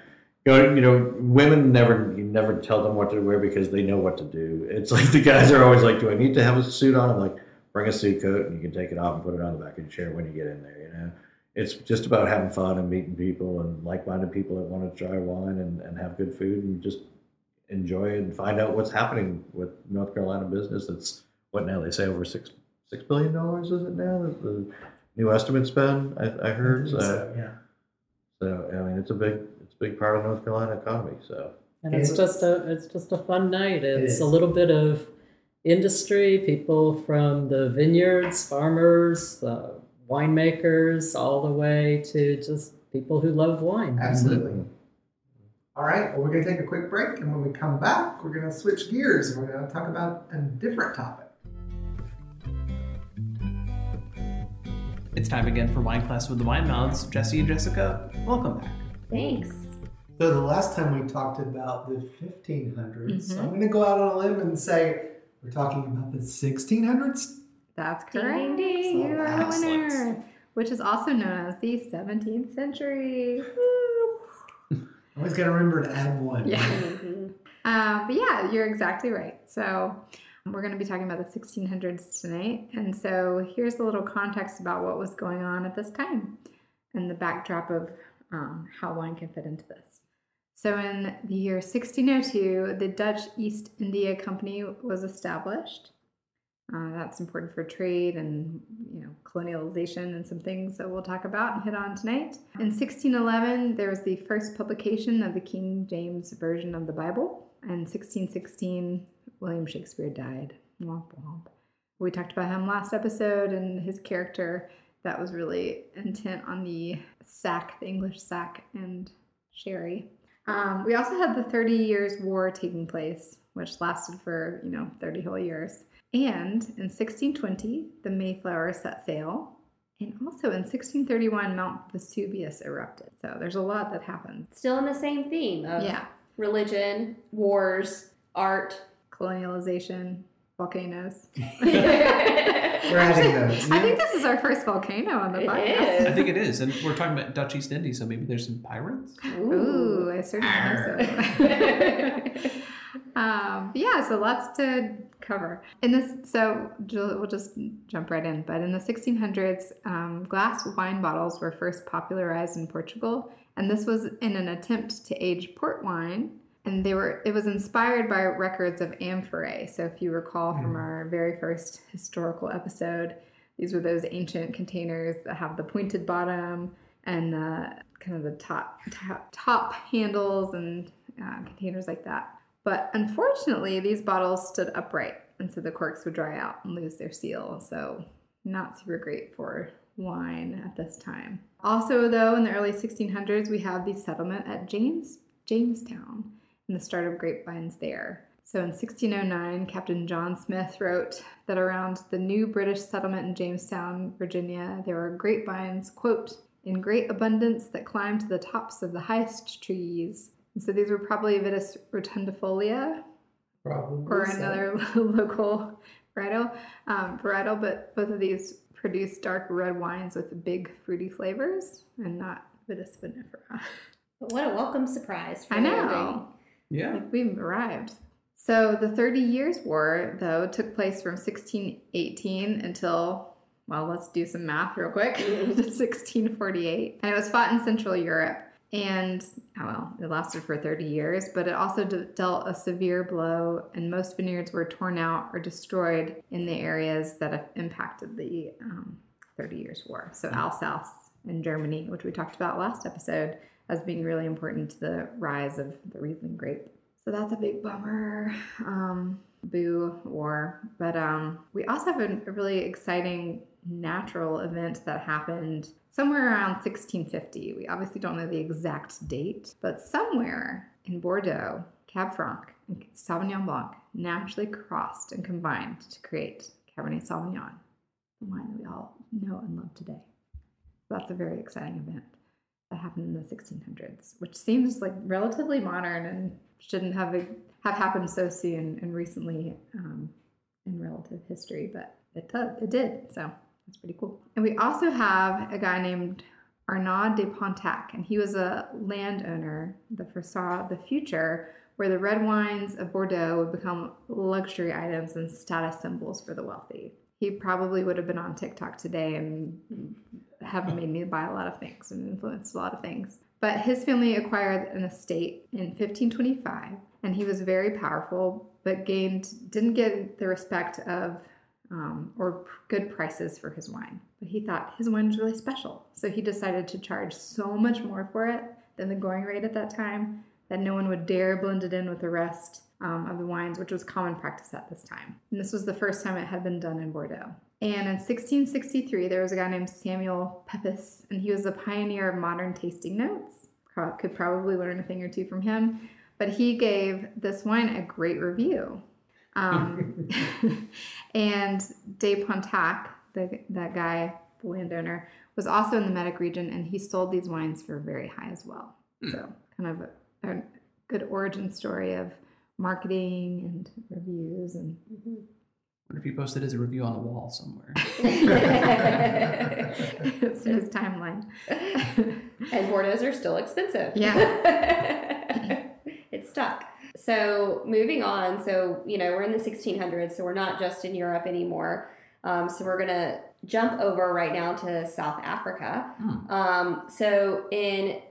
S5: Women you never tell them what to wear because they know what to do. It's like the guys are always like, "Do I need to have a suit on?" I'm like, "Bring a suit coat and you can take it off and put it on the back of your chair when you get in there." It's just about having fun and meeting people and like-minded people that want to try wine and have good food and just enjoy it and find out what's happening with North Carolina business. It's what now they say over $6 billion is it now? The new estimate's been I heard. So
S2: yeah.
S5: So I mean, it's a big part of North Carolina economy. So
S4: and it's just a fun night. It's a little bit of industry, people from the vineyards, farmers, winemakers, all the way to just people who love wine.
S2: Absolutely. All right. Well, we're going to take a quick break, and when we come back, we're going to switch gears and we're going to talk about a different topic.
S3: It's time again for Wine Class with the Wine Mouths. Jesse and Jessica, welcome back.
S6: Thanks.
S2: So the last time we talked about the 1500s, I'm going to go out on a limb and say we're talking about the 1600s.
S6: That's correct.
S7: Ding, ding, ding. You are a
S3: Excellent.
S7: winner. Which is also known as the 17th century.
S2: Always got to remember to add one.
S7: Yeah.
S6: Mm-hmm.
S7: But yeah, you're exactly right. So we're going to be talking about the 1600s tonight. And so here's a little context about what was going on at this time and the backdrop of how wine can fit into this. So in the year 1602, the Dutch East India Company was established. That's important for trade and colonialization and some things that we'll talk about and hit on tonight. In 1611, there was the first publication of the King James Version of the Bible. In 1616, William Shakespeare died. Womp womp. We talked about him last episode and his character that was really intent on the English sack and sherry. We also had the 30 Years' War taking place, which lasted for 30 whole years. And in 1620, the Mayflower set sail. And also in 1631, Mount Vesuvius erupted. So there's a lot that happened.
S6: Still in the same theme of religion, wars, art,
S7: colonialization, volcanoes.
S2: We're adding those.
S7: I think this is our first volcano on the podcast.
S3: I think it is. And we're talking about Dutch East Indies, so maybe there's some pirates?
S7: Ooh, I certainly hope so. Yeah, so lots to cover. We'll just jump right in. But in the 1600s, glass wine bottles were first popularized in Portugal, and this was in an attempt to age port wine. And it was inspired by records of amphorae. So if you recall from our very first historical episode, these were those ancient containers that have the pointed bottom and kind of the top handles and containers like that. But unfortunately, these bottles stood upright, and so the corks would dry out and lose their seal. So not super great for wine at this time. Also, though, in the early 1600s, we have the settlement at Jamestown and the start of grapevines there. So in 1609, Captain John Smith wrote that around the new British settlement in Jamestown, Virginia, there were grapevines, quote, in great abundance that climbed to the tops of the highest trees. And so these were probably Vitis rotundifolia,
S2: Probably
S7: or
S2: so.
S7: another local varietal, but both of these produce dark red wines with big fruity flavors and not Vitis vinifera.
S6: But what a welcome surprise for
S7: I know.
S6: landing.
S3: Yeah.
S7: Like we've arrived. So the 30 Years' War, though, took place from 1618 until, well, let's do some math real quick, 1648. And it was fought in Central Europe. And, it lasted for 30 years, but it also dealt a severe blow, and most vineyards were torn out or destroyed in the areas that have impacted the 30 Years' War. So Alsace in Germany, which we talked about last episode, as being really important to the rise of the Riesling grape. So that's a big bummer. Boo war. But we also have a really exciting natural event that happened somewhere around 1650. We obviously don't know the exact date, but somewhere in Bordeaux, Cab Franc and Sauvignon Blanc naturally crossed and combined to create Cabernet Sauvignon, the wine that we all know and love today. So that's a very exciting event that happened in the 1600s, which seems like relatively modern and shouldn't have happened so soon and recently in relative history, but it did. So that's pretty cool. And we also have a guy named Arnaud de Pontac, and he was a landowner that foresaw the future where the red wines of Bordeaux would become luxury items and status symbols for the wealthy. He probably would have been on TikTok today and have made me buy a lot of things and influenced a lot of things. But his family acquired an estate in 1525, and he was very powerful, but didn't get the respect of or good prices for his wine. But he thought his wine was really special, so he decided to charge so much more for it than the going rate at that time that no one would dare blend it in with the rest of the wines, which was common practice at this time. And this was the first time it had been done in Bordeaux. And in 1663, there was a guy named Samuel Pepys, and he was a pioneer of modern tasting notes. Could probably learn a thing or two from him. But he gave this wine a great review. And de Pontac, that guy, the landowner, was also in the Medic region, and he sold these wines for very high as well. So kind of a good origin story of marketing and reviews. And
S3: What if he posted his review on the wall somewhere?
S7: it's his timeline.
S6: And Bordeaux's are still expensive.
S7: Yeah.
S6: It's stuck. So moving on, so, we're in the 1600s, so we're not just in Europe anymore. So we're going to jump over right now to South Africa. So in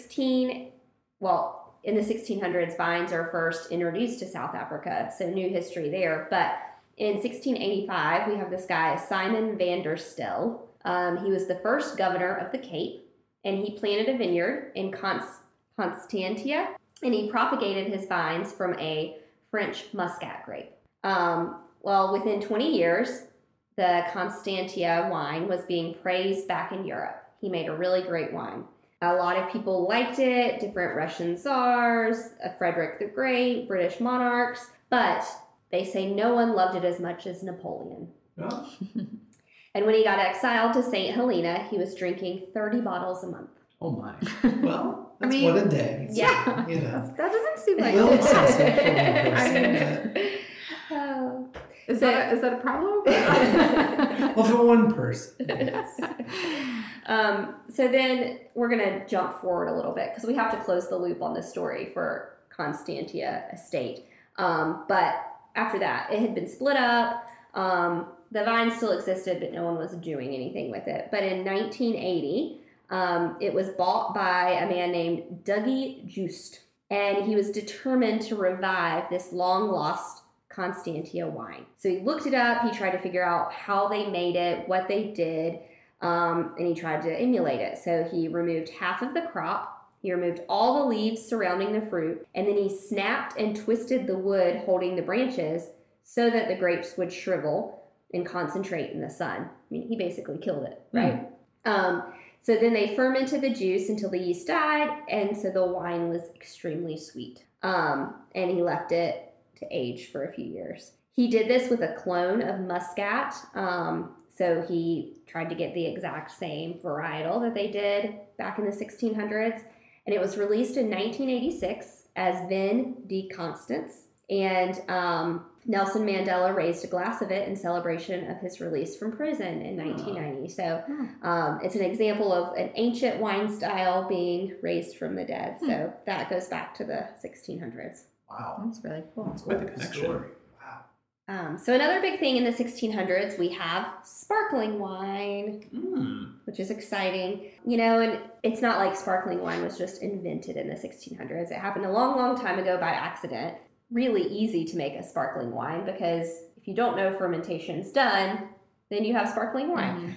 S6: the 1600s, vines are first introduced to South Africa, so new history there. But in 1685, we have this guy, Simon van der Stel. He was the first governor of the Cape, and he planted a vineyard in Constantia, and he propagated his vines from a French muscat grape. Within 20 years, the Constantia wine was being praised back in Europe. He made a really great wine. A lot of people liked it, different Russian tsars, Frederick the Great, British monarchs, but they say no one loved it as much as Napoleon.
S2: Oh.
S6: And when he got exiled to St. Helena, he was drinking 30 bottles a month.
S3: Oh my.
S2: Well, that's one a day.
S6: Yeah.
S2: You know.
S7: That doesn't seem like
S2: A little
S7: a lot.
S2: excessive for one person, but
S7: Is that a problem?
S2: Well, for one person.
S6: So then we're going to jump forward a little bit because we have to close the loop on this story for Constantia Estate. But after that, it had been split up. The vine still existed, but no one was doing anything with it. But in 1980, it was bought by a man named Dougie Just, and he was determined to revive this long-lost Constantia wine. So he looked it up, he tried to figure out how they made it, what they did, and he tried to emulate it. So he removed half of the crop, he removed all the leaves surrounding the fruit, and then he snapped and twisted the wood holding the branches so that the grapes would shrivel and concentrate in the sun. I mean, he basically killed it, right? So then they fermented the juice until the yeast died, and so the wine was extremely sweet. And he left it to age for a few years. He did this with a clone of Muscat. So he tried to get the exact same varietal that they did back in the 1600s. And it was released in 1986 as Vin de Constance. And Nelson Mandela raised a glass of it in celebration of his release from prison in 1990. So it's an example of an ancient wine style being raised from the dead. So that goes back to the 1600s.
S2: Wow.
S7: That's really cool.
S3: That's quite the connection.
S2: Story. Wow.
S6: So another big thing in the 1600s, we have sparkling wine, which is exciting. You know, and it's not like sparkling wine was just invented in the 1600s. It happened a long, long time ago by accident. Really easy to make a sparkling wine because if you don't know fermentation's done, then you have sparkling wine.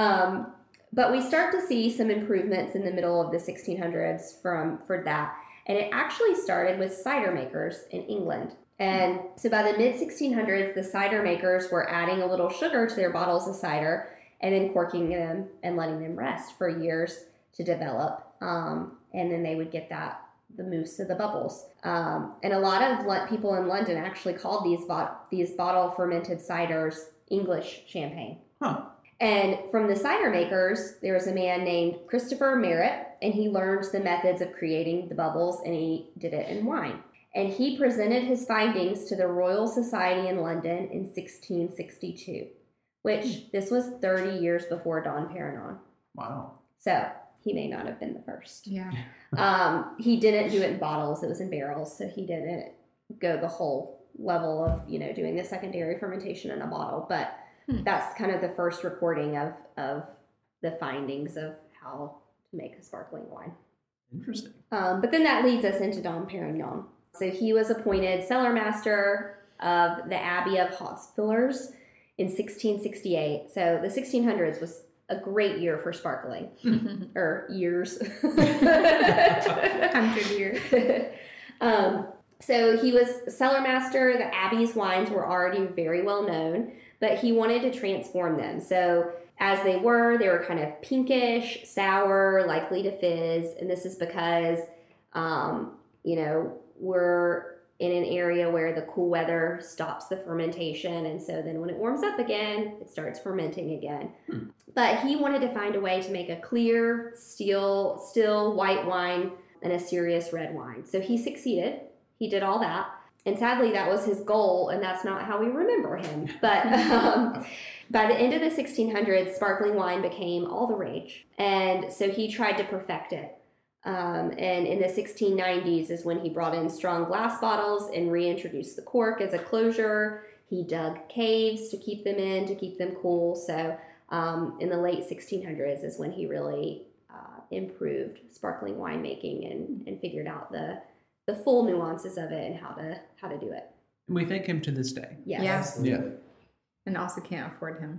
S6: But we start to see some improvements in the middle of the 1600s for that. And it actually started with cider makers in England. And so by the mid-1600s, the cider makers were adding a little sugar to their bottles of cider and then corking them and letting them rest for years to develop. And then they would get the mousse of the bubbles. And a lot of people in London actually called these bottle fermented ciders English champagne. And from the cider makers, there was a man named Christopher Merritt, and he learned the methods of creating the bubbles, and he did it in wine. And he presented his findings to the Royal Society in London in 1662, which this was 30 years before Dom Perignon.
S3: Wow.
S6: So he may not have been the first.
S7: Yeah.
S6: He didn't do it in bottles, it was in barrels, so he didn't go the whole level of, doing the secondary fermentation in a bottle, but that's kind of the first recording of the findings of how to make a sparkling wine.
S3: Interesting.
S6: But then that leads us into Dom Perignon. So he was appointed cellar master of the Abbey of Hospillers in 1668. So the 1600s was a great year for sparkling, or years.
S7: 100 years.
S6: So he was cellar master. The Abbey's wines were already very well known, but he wanted to transform them. So as they were kind of pinkish, sour, likely to fizz. And this is because, we're in an area where the cool weather stops the fermentation. And so then when it warms up again, it starts fermenting again. But he wanted to find a way to make a clear, still white wine and a serious red wine. So he succeeded. He did all that. And sadly, that was his goal, and that's not how we remember him. But by the end of the 1600s, sparkling wine became all the rage. And so he tried to perfect it. And in the 1690s is when he brought in strong glass bottles and reintroduced the cork as a closure. He dug caves to keep them in, to keep them cool. So in the late 1600s is when he really improved sparkling winemaking and figured out the full nuances of it and how to do it.
S3: And we thank him to this day.
S6: Yes.
S3: Yeah.
S7: And also can't afford him.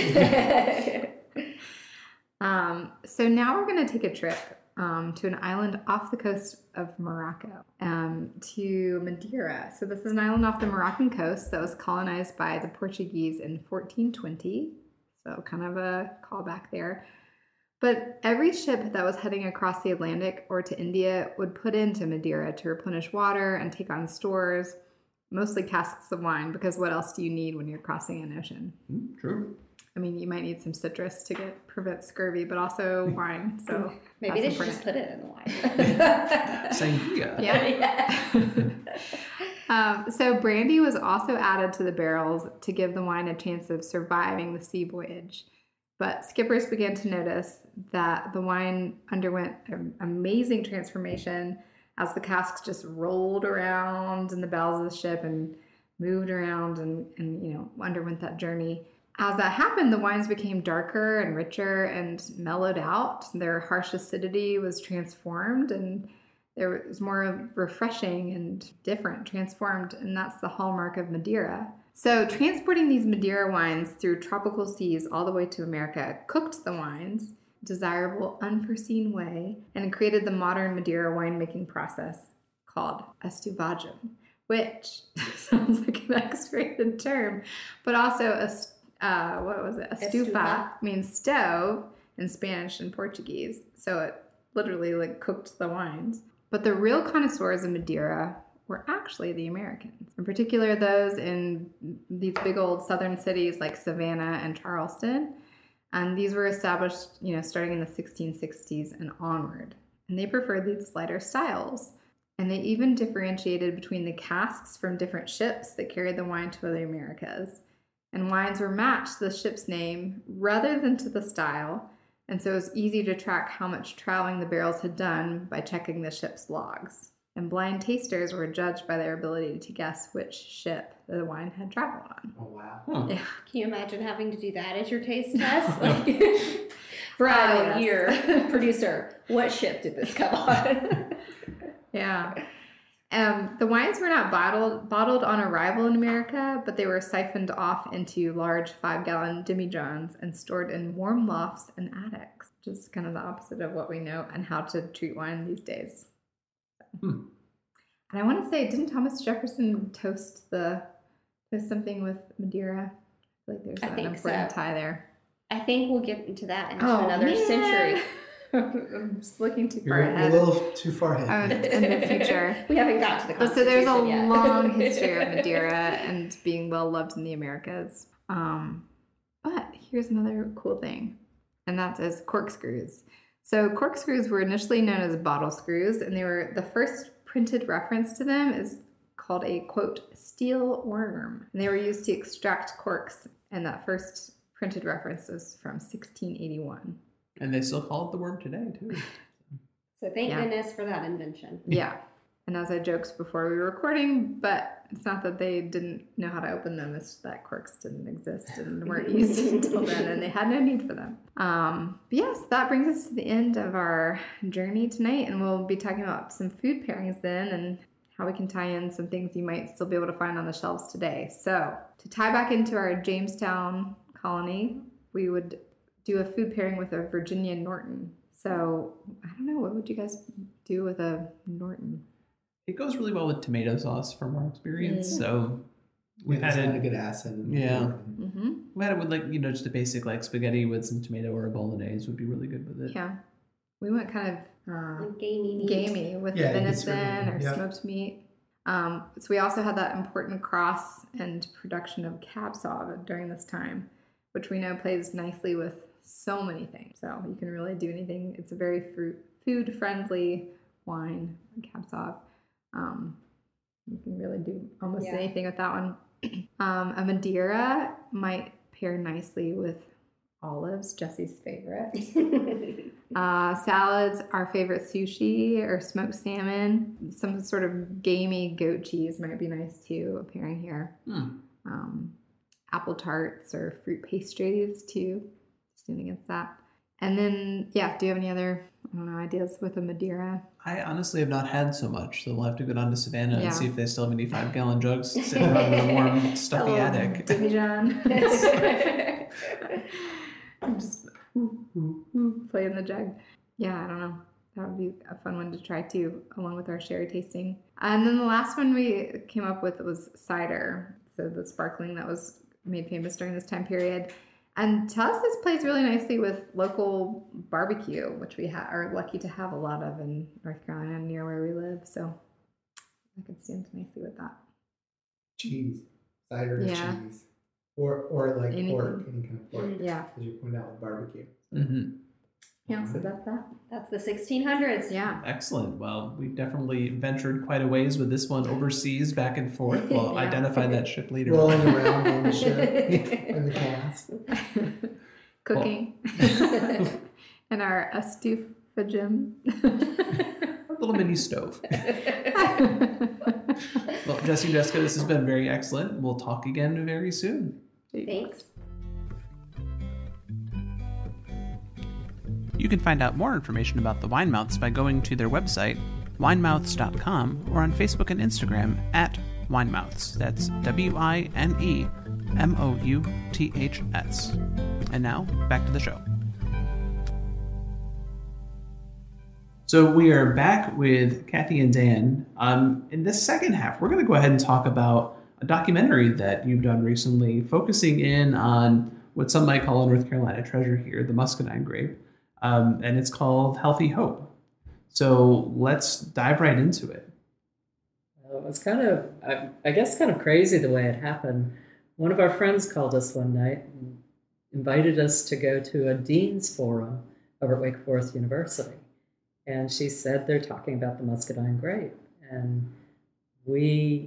S7: So now we're going to take a trip to an island off the coast of Morocco, to Madeira. So this is an island off the Moroccan coast that was colonized by the Portuguese in 1420. So kind of a callback there. But every ship that was heading across the Atlantic or to India would put into Madeira to replenish water and take on stores, mostly casks of wine, because what else do you need when you're crossing an ocean?
S3: True.
S7: I mean, you might need some citrus to prevent scurvy, but also wine. So
S6: maybe they should just put it in the wine.
S3: Sangria.
S7: Yeah. So brandy was also added to the barrels to give the wine a chance of surviving the sea voyage. But skippers began to notice that the wine underwent an amazing transformation as the casks just rolled around in the bows of the ship and moved around and underwent that journey. As that happened, the wines became darker and richer and mellowed out. Their harsh acidity was transformed, and there was more refreshing and different, transformed, and that's the hallmark of Madeira. So transporting these Madeira wines through tropical seas all the way to America cooked the wines desirable, unforeseen way and created the modern Madeira winemaking process called estuvagem, which sounds like an X-rated term, but also estufa means stove in Spanish and Portuguese. So it literally cooked the wines. But the real connoisseurs of Madeira were actually the Americans, in particular those in these big old southern cities like Savannah and Charleston. And these were established, starting in the 1660s and onward. And they preferred these lighter styles. And they even differentiated between the casks from different ships that carried the wine to the Americas. And wines were matched to the ship's name rather than to the style. And so it was easy to track how much traveling the barrels had done by checking the ship's logs. And blind tasters were judged by their ability to guess which ship the wine had traveled on.
S2: Oh, wow.
S7: Yeah.
S6: Can you imagine having to do that as your taste test? Brad, your producer, what ship did this come on?
S7: Yeah. The wines were not bottled on arrival in America, but they were siphoned off into large 5-gallon demijohns and stored in warm lofts and attics, which is kind of the opposite of what we know and how to treat wine these days. And I want to say, didn't Thomas Jefferson toast something with Madeira? I feel like there's an important tie there.
S6: I think we'll get into that into another century.
S7: I'm just looking too far ahead.
S2: You're a little too far ahead.
S7: In the future.
S6: We haven't got to the Constitution
S7: So there's a
S6: yet.
S7: long history of Madeira and being well loved in the Americas. But here's another cool thing, and that is corkscrews. So corkscrews were initially known as bottle screws, and they were the first printed reference to them is called a, quote, steel worm. And they were used to extract corks, and that first printed reference is from 1681.
S3: And they still call it the worm today, too.
S6: So thank goodness for that invention.
S7: Yeah. And as I joked before we were recording, but it's not that they didn't know how to open them, it's that corks didn't exist and weren't used until then, and they had no need for them. But yes, that brings us to the end of our journey tonight, and we'll be talking about some food pairings then and how we can tie in some things you might still be able to find on the shelves today. So to tie back into our Jamestown colony, we would do a food pairing with a Virginia Norton. So I don't know, what would you guys do with a Norton?
S3: It goes really well with tomato sauce from our experience. So we've had
S2: a
S3: it.
S2: good acid.
S3: Yeah.
S7: Mm-hmm.
S3: We had it with just a basic spaghetti with some tomato or a bolognese would be really good with it.
S7: Yeah. We went kind of gamey with venison or smoked meat. So we also had that important cross and production of cab sauv during this time, which we know plays nicely with so many things. So you can really do anything. It's a very food-friendly wine, cab sauv. You can really do almost anything with that one. A Madeira might pair nicely with olives, Jesse's favorite. Salads, our favorite sushi or smoked salmon. Some sort of gamey goat cheese might be nice too, appearing here. Apple tarts or fruit pastries too. Stand against that. And then, do you have any other, ideas with a Madeira?
S3: I honestly have not had so much, so we'll have to go down to Savannah and see if they still have any 5-gallon jugs sitting around in a warm, stuffy attic.
S7: Demijohn. Just play in the jug. Yeah, I don't know. That would be a fun one to try too, along with our sherry tasting. And then the last one we came up with was cider. So the sparkling that was made famous during this time period. And to us, this plays really nicely with local barbecue, which we are lucky to have a lot of in North Carolina near where we live. So I could stand nicely with that.
S2: Cheese. Cider and cheese. Or like anything. Pork, any kind of pork.
S7: Yeah.
S2: As you point out with barbecue.
S3: Mm-hmm.
S7: Yeah, so that's that.
S6: That's the 1600s.
S7: Yeah.
S3: Excellent. Well, we've definitely ventured quite a ways with this one overseas, back and forth. We'll
S7: Yeah.
S3: identify that ship later.
S2: Rolling around on the ship in the cast.
S7: Cooking. And our estufagem.
S3: A little mini stove. Well, Jesse and Jessica, this has been very excellent. We'll talk again very soon.
S6: Thanks.
S3: You can find out more information about the Winemouths by going to their website, winemouths.com, or on Facebook and Instagram at Winemouths. That's WINEMOUTHS. And now, back to the show. So we are back with Kathy and Dan. In this second half, we're going to go ahead and talk about a documentary that you've done recently, focusing in on what some might call a North Carolina treasure here, the muscadine grape. And it's called Healthy Hope. So let's dive right into it.
S4: Well, it was kind of, I guess, kind of crazy the way it happened. One of our friends called us one night and invited us to go to a dean's forum over at Wake Forest University. And she said they're talking about the muscadine grape. And we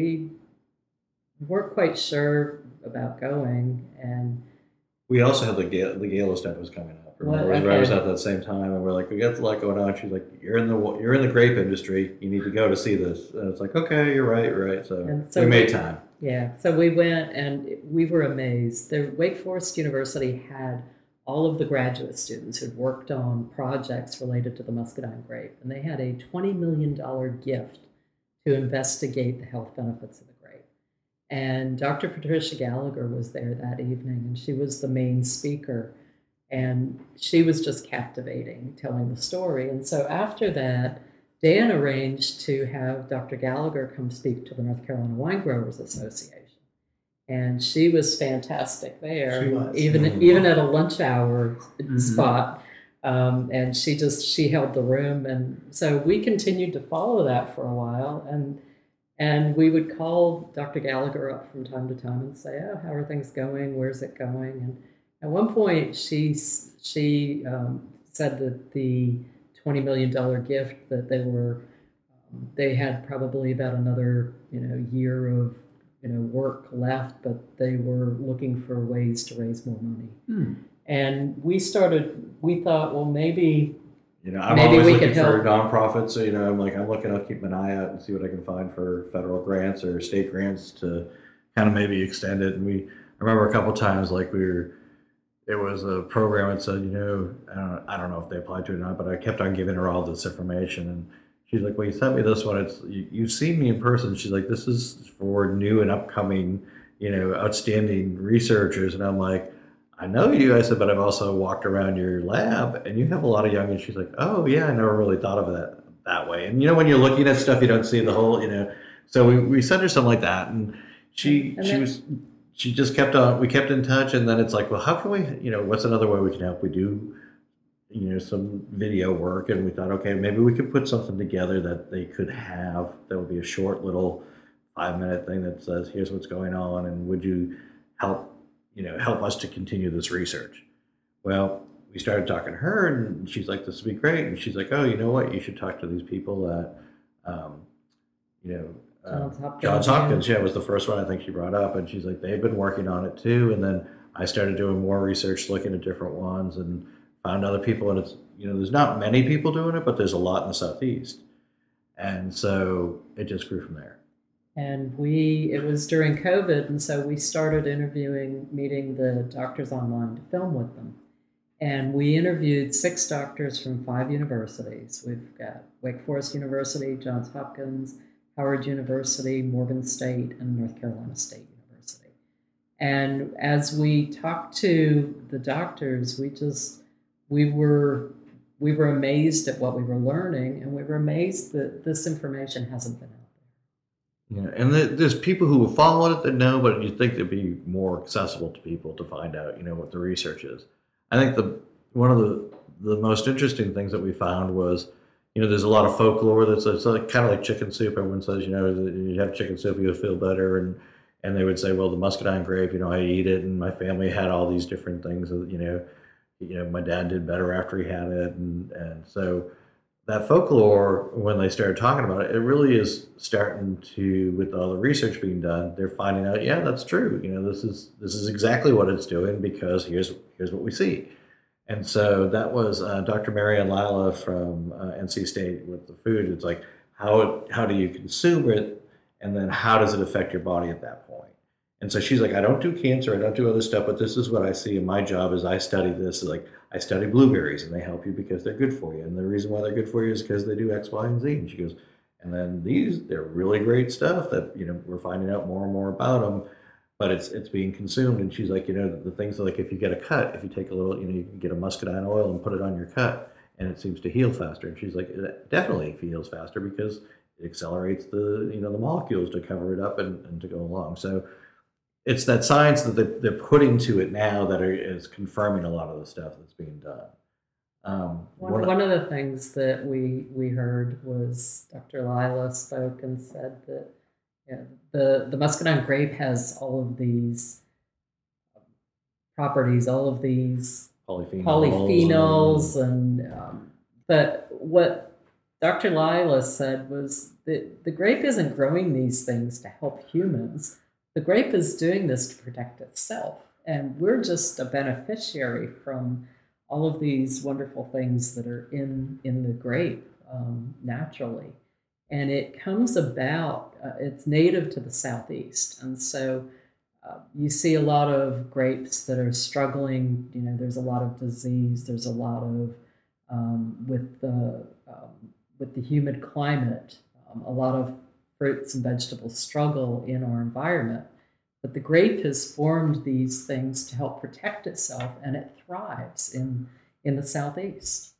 S4: weren't quite sure about going. And
S5: We also had the Gala stuff was coming up. Remember,
S4: Well,
S5: I
S4: okay.
S5: was at that same time, and we're like, we got a lot going on. She's like, you're in the grape industry. You need to go to see this. And it's like, okay, you're right. So,
S4: And so
S5: we made
S4: we-
S5: time.
S4: yeah, so we went and we were amazed. The Wake Forest University had all of the graduate students who'd worked on projects related to the muscadine grape, and they had a $20 million gift to investigate the health benefits of the grape. And Dr. Patricia Gallagher was there that evening, and she was the main speaker. And she was just captivating, telling the story. And so after that, Dan arranged to have Dr. Gallagher come speak to the North Carolina Wine Growers Association. And she was fantastic there,
S2: She was.
S4: even at a lunch hour spot. And she held the room. And so we continued to follow that for a while. And we would call Dr. Gallagher up from time to time and say, oh, how are things going? Where's it going? And at one point, she said that the $20 million gift that they had probably about another year of work left, but they were looking for ways to raise more money. And we thought, well, maybe
S5: I'm
S4: maybe
S5: always
S4: we
S5: looking
S4: could
S5: for
S4: help.
S5: nonprofits. So, I'll keep an eye out and see what I can find for federal grants or state grants to kind of maybe extend it. And I remember a couple times, it was a program that said, I don't know if they applied to it or not, but I kept on giving her all this information. And she's like, well, you sent me this one. You've seen me in person. She's like, this is for new and upcoming, outstanding researchers. And I'm like, I know you. I said, but I've also walked around your lab and you have a lot of young. And she's like, oh, yeah, I never really thought of it that way. And, when you're looking at stuff, you don't see the whole, So we sent her something like that. And she just kept on, we kept in touch, and then it's like, well, how can we, what's another way we can help? We do, some video work, and we thought, okay, maybe we could put something together that they could have that would be a short little 5-minute thing that says, here's what's going on, and would you help us to continue this research? Well, we started talking to her, and she's like, this would be great. And she's like, oh, you know what? You should talk to these people that, Johns Hopkins, was the first one I think she brought up, and she's like, they've been working on it too. And then I started doing more research, looking at different ones, and found other people. And it's there's not many people doing it, but there's a lot in the Southeast, and so it just grew from there.
S4: And it was during COVID, and so we started meeting the doctors online to film with them. And we interviewed 6 doctors from 5 universities. We've got Wake Forest University, Johns Hopkins, Howard University, Morgan State, and North Carolina State University. And as we talked to the doctors, we were amazed at what we were learning, and we were amazed that this information hasn't been out
S5: Yeah, and there's people who will follow it that know, but you think it'd be more accessible to people to find out, what the research is. I think one of the most interesting things that we found was, there's a lot of folklore that's kind of like chicken soup. Everyone says, you have chicken soup, you'll feel better, and they would say, well, the muscadine grape, I eat it, and my family had all these different things, my dad did better after he had it, and so that folklore, when they started talking about it, it really is starting to, with all the research being done, they're finding out, yeah, that's true. This is exactly what it's doing, because here's what we see. And so that was Dr. Marianne Lila from NC State with the food. It's like, how do you consume it, and then how does it affect your body at that point? And so she's like, I don't do cancer, I don't do other stuff, but this is what I see. And my job is I study this. Like, I study blueberries, and they help you because they're good for you. And the reason why they're good for you is because they do X, Y, and Z. And she goes, and then they're really great stuff that, we're finding out more and more about them, but it's being consumed. And she's like, the things like, if you get a cut, if you take a little, you can get a muscadine oil and put it on your cut, and it seems to heal faster. And she's like, it definitely heals faster because it accelerates the molecules to cover it up and to go along. So it's that science that they're putting to it now that is confirming a lot of the stuff that's being done.
S4: One of the things that we heard was Dr. Lila spoke and said that the muscadine grape has all of these properties, all of these polyphenols but what Dr. Lila said was that the grape isn't growing these things to help humans. The grape is doing this to protect itself, and we're just a beneficiary from all of these wonderful things that are in the grape naturally. And it comes about, it's native to the Southeast, and so you see a lot of grapes that are struggling. There's a lot of disease. There's a lot of with the humid climate, a lot of fruits and vegetables struggle in our environment, but the grape has formed these things to help protect itself, and it thrives in the Southeast.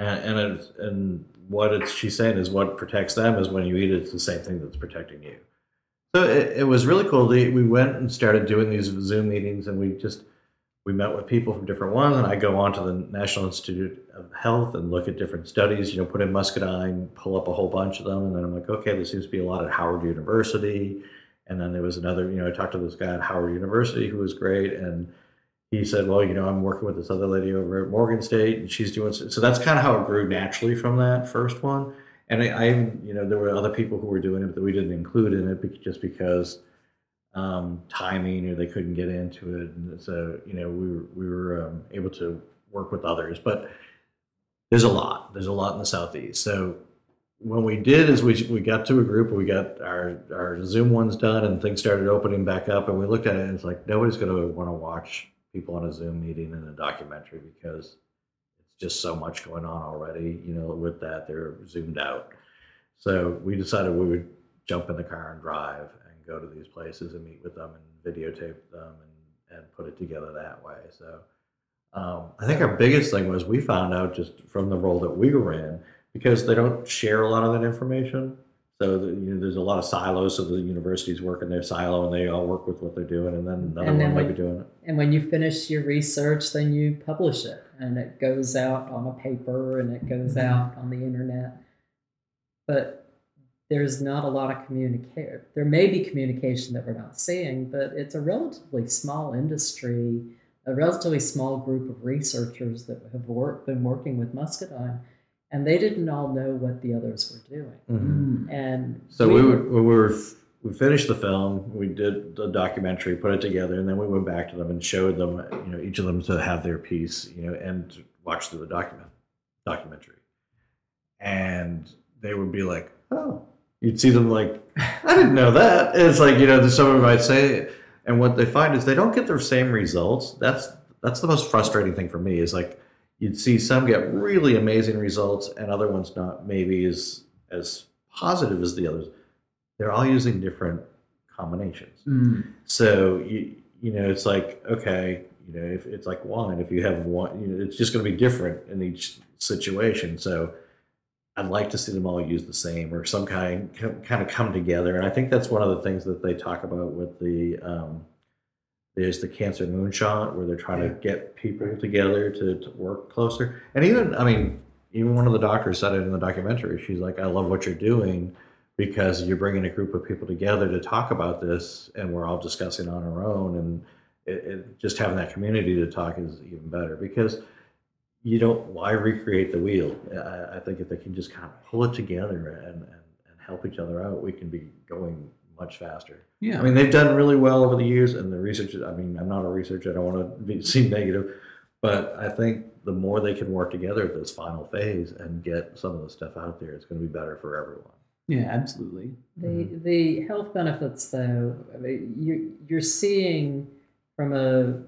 S5: And what she's saying is what protects them is when you eat it, it's the same thing that's protecting you. So it was really cool. We went and started doing these Zoom meetings, and we met with people from different ones, and I go on to the National Institute of Health and look at different studies, put in muscadine, pull up a whole bunch of them, and then I'm like, okay, there seems to be a lot at Howard University. And then there was another, I talked to this guy at Howard University who was great, and he said, well, I'm working with this other lady over at Morgan State, and she's doing, so that's kind of how it grew naturally from that first one. And I there were other people who were doing it that we didn't include in it just because timing, or they couldn't get into it, and so we were able to work with others. But there's a lot in the Southeast. So what we did is we got to a group, and we got our Zoom ones done, and things started opening back up, and we looked at it, and it's like, nobody's going to want to watch people on a Zoom meeting and a documentary because it's just so much going on already. With that, they're zoomed out. So we decided we would jump in the car and drive and go to these places and meet with them and videotape them and put it together that way. So I think our biggest thing was we found out just from the role that we were in, because they don't share a lot of that information. So there's a lot of silos. So the universities work in their silo, and they all work with what they're doing, and then another one might be doing it.
S4: And when you finish your research, then you publish it, and it goes out on a paper, and it goes out on the internet. But there's not a lot of communication. There may be communication that we're not seeing, but it's a relatively small industry, a relatively small group of researchers that have been working with muscadine, and they didn't all know what the others were doing.
S5: Mm-hmm.
S4: And
S5: so we finished the film, we did the documentary, put it together, and then we went back to them and showed them, each of them to have their piece, and to watch through the documentary. And they would be like, oh, you'd see them like, I didn't know that. And it's like, someone might say, and what they find is they don't get the same results. That's the most frustrating thing for me, is like, you'd see some get really amazing results and other ones not maybe as positive as the others. They're all using different combinations. Mm. So, it's like, okay, if it's like wine, if you have one, it's just going to be different in each situation. So I'd like to see them all use the same, or some kind of come together. And I think that's one of the things that they talk about with there's the Cancer Moonshot, where they're trying to get people together to work closer. And even one of the doctors said it in the documentary. She's like, I love what you're doing, because you're bringing a group of people together to talk about this, and we're all discussing on our own. And it just having that community to talk is even better, because why recreate the wheel? I think if they can just kind of pull it together and help each other out, we can be going much faster.
S3: Yeah.
S5: I mean, they've done really well over the years, and the research, I mean, I'm not a researcher, I don't want to seem negative, but I think the more they can work together at this final phase and get some of the stuff out there, it's going to be better for everyone.
S3: Yeah, absolutely.
S4: The health benefits, though, I mean, you're seeing from a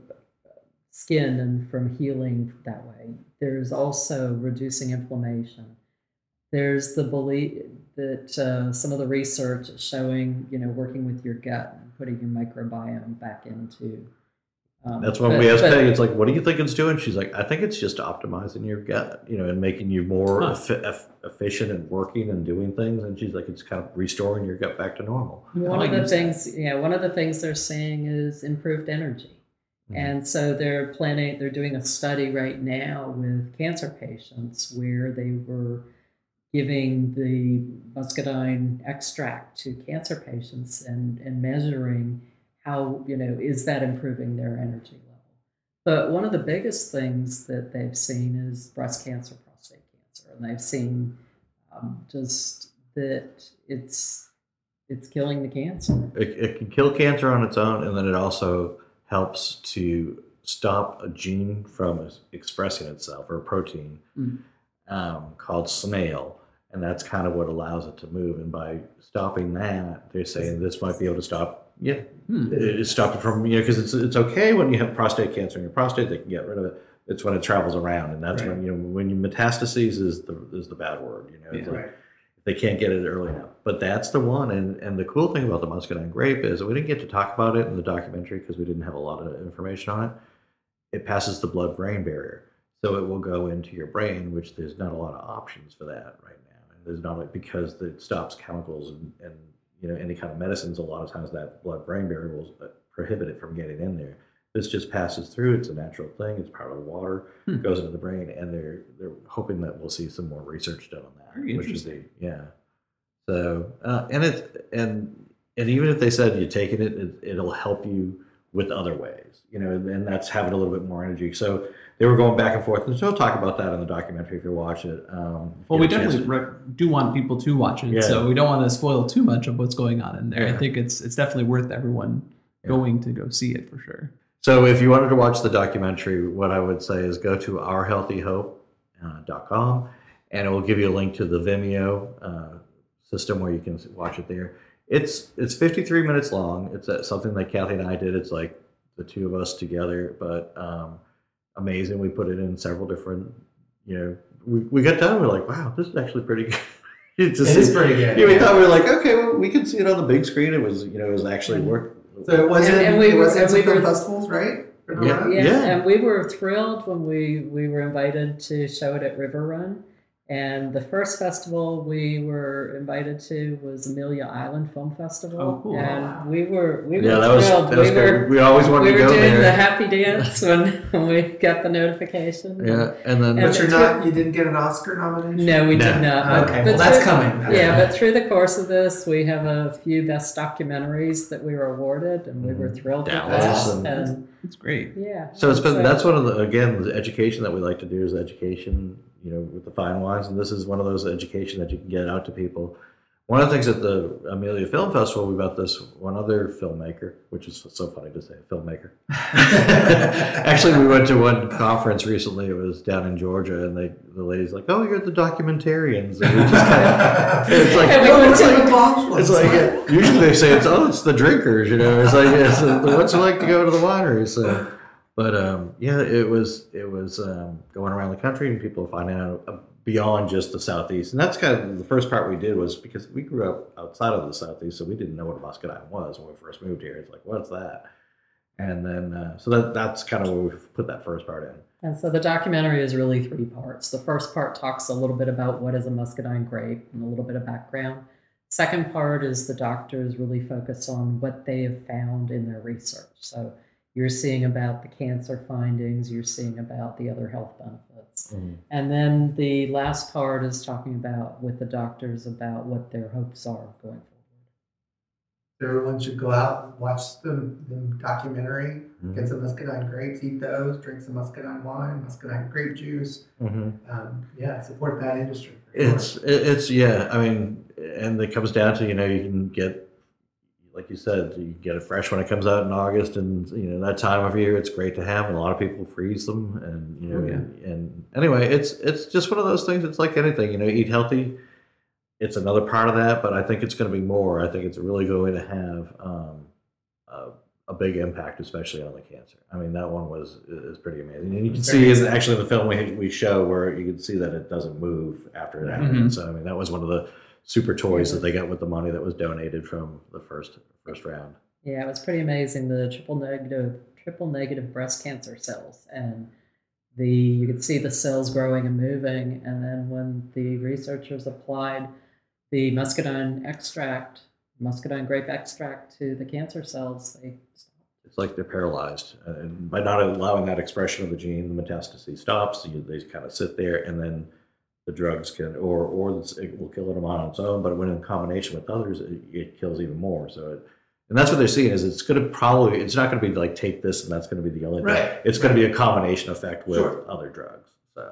S4: skin and from healing that way. There's also reducing inflammation. There's the belief that some of the research is showing, working with your gut and putting your microbiome back into.
S5: That's when we asked Peggy, it's like, what do you think it's doing? She's like, I think it's just optimizing your gut, and making you more efficient and working and doing things. And she's like, it's kind of restoring your gut back to normal.
S4: One of the things they're seeing is improved energy. And so they're doing a study right now with cancer patients where they were giving the muscadine extract to cancer patients and measuring how, is that improving their energy level. But one of the biggest things that they've seen is breast cancer, prostate cancer. And they've seen just that it's killing the cancer.
S5: It can kill cancer on its own, and then it also helps to stop a gene from expressing itself, or a protein called SNAIL, and that's kind of what allows it to move. And by stopping that, they're saying this might be able to stop. Yeah, it stopped it from because it's okay when you have prostate cancer in your prostate, they can get rid of it. It's when it travels around, and that's when you metastases is the bad word. They can't get it early enough. But that's the one. And the cool thing about the muscadine grape is that we didn't get to talk about it in the documentary because we didn't have a lot of information on it. It passes the blood-brain barrier. So it will go into your brain, which there's not a lot of options for that right now. And there's not, because it stops chemicals and any kind of medicines. A lot of times that blood-brain barrier will prohibit it from getting in there. This just passes through. It's a natural thing. It's part of the water. It goes into the brain, and they're hoping that we'll see some more research done on that.
S3: Very interesting.
S5: So and even if they said you're taking it, it'll help you with other ways, and that's having a little bit more energy. So they were going back and forth, and so we'll talk about that in the documentary if you watch it.
S3: Well, we definitely do want people to watch it, so we don't want to spoil too much of what's going on in there. I think it's definitely worth everyone going to go see it for sure.
S5: So if you wanted to watch the documentary, what I would say is go to ourhealthyhope.com, and it will give you a link to the Vimeo system where you can watch it there. It's 53 minutes long. It's something that Kathy and I did. It's like the two of us together, but amazing. We put it in several different, we got done. We're like, wow, this is actually pretty good.
S2: It is pretty good.
S5: We thought we were like, okay, well, we can see it on the big screen. It was, it was actually work.
S2: So it was
S4: and we
S2: were
S4: film
S2: festivals, right?
S4: And we were thrilled when we were invited to show it at River Run. And the first festival we were invited to was Amelia Island Film Festival.
S3: Oh, cool.
S4: And we were thrilled.
S5: That was good. We always wanted to go there.
S4: We were doing the happy dance when we got the notification.
S5: Yeah, and then
S2: but you didn't get an Oscar nomination?
S4: No, we did not.
S2: Okay, well, that's coming.
S4: But through the course of this, we have a few best documentaries that we were awarded, and we were thrilled with that. And
S3: it's great.
S4: Yeah.
S5: So that's one of the education that we like to do is education, with the fine wines, and this is one of those education that you can get out to people. One of the things at the Amelia Film Festival, we met this one other filmmaker, which is so funny to say, filmmaker. Actually, we went to one conference recently. It was down in Georgia, and the lady's like, "Oh, you're the documentarians." And we just it's like usually they say it's the drinkers, It's like what's it like to go to the winery? So. But it was going around the country and people finding out beyond just the Southeast, and that's kind of the first part we did was because we grew up outside of the Southeast, so we didn't know what a muscadine was when we first moved here. It's like, what's that? And then so that's kind of where we put that first part in.
S4: And so the documentary is really 3 parts. The first part talks a little bit about what is a muscadine grape and a little bit of background. Second part is the doctors really focus on what they have found in their research. So you're seeing about the cancer findings, you're seeing about the other health benefits. Mm-hmm. And then the last part is talking about with the doctors about what their hopes are going forward.
S2: everyone should go out, watch the documentary, get some muscadine grapes, eat those, drink some muscadine wine, muscadine grape juice. Support that industry.
S5: It's yeah. I mean, and it comes down to you can get, like you said, you get it fresh when it comes out in August, and that time of year it's great to have. And a lot of people freeze them, and and anyway, it's just one of those things. It's like anything, eat healthy. It's another part of that, but I think it's going to be more. I think it's really going to have a big impact, especially on the cancer. I mean, that one is pretty amazing, and you can see in actually the film we show where you can see that it doesn't move after it happens. So I mean, that was one of the super toys that they got with the money that was donated from the first round.
S4: Yeah, it was pretty amazing. The triple negative breast cancer cells, and you could see the cells growing and moving. And then when the researchers applied the muscadine grape extract to the cancer cells, they stopped.
S5: It's like they're paralyzed. And by not allowing that expression of the gene, the metastasis stops. They kind of sit there, and then the drugs can, or it will kill them on its own, but when in combination with others, it kills even more. So, and that's what they're seeing is it's not going to be like take this and that's going to be the only thing. It's going to be a combination effect with other drugs.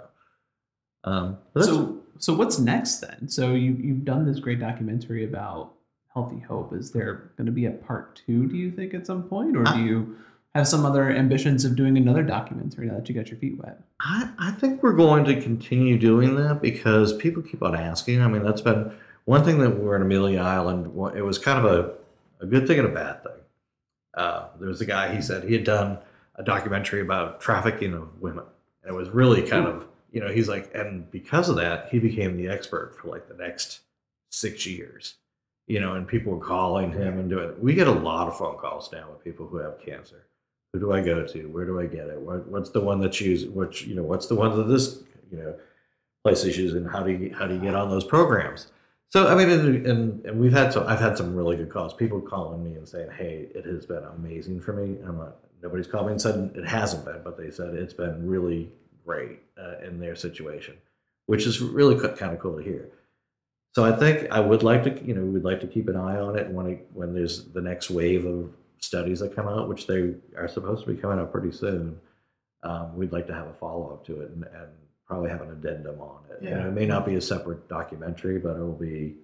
S3: So what's next then? So you've done this great documentary about Healthy Hope. Is there going to be a part 2, do you think, at some point? Or do you have some other ambitions of doing another documentary now that you got your feet wet?
S5: I think we're going to continue doing that because people keep on asking. I mean, that's been one thing that we're in Amelia Island. It was kind of a good thing and a bad thing. There was a guy, he said he had done a documentary about trafficking of women. And it was really kind of, he's like, and because of that, he became the expert for like the next 6 years. And people were calling him and doing it. We get a lot of phone calls now with people who have cancer. Who do I go to? Where do I get it? What's the one that's used? What's the one that this place is using? How do you get on those programs? So I mean, and I've had some really good calls. People calling me and saying, "Hey, it has been amazing for me." And nobody's called me and said it hasn't been, but they said it's been really great in their situation, which is really kind of cool to hear. So I think I would like to, we'd like to keep an eye on it when there's the next wave of studies that come out, which they are supposed to be coming out pretty soon. We'd like to have a follow-up to it and probably have an addendum on it. It may not be a separate documentary, but it will be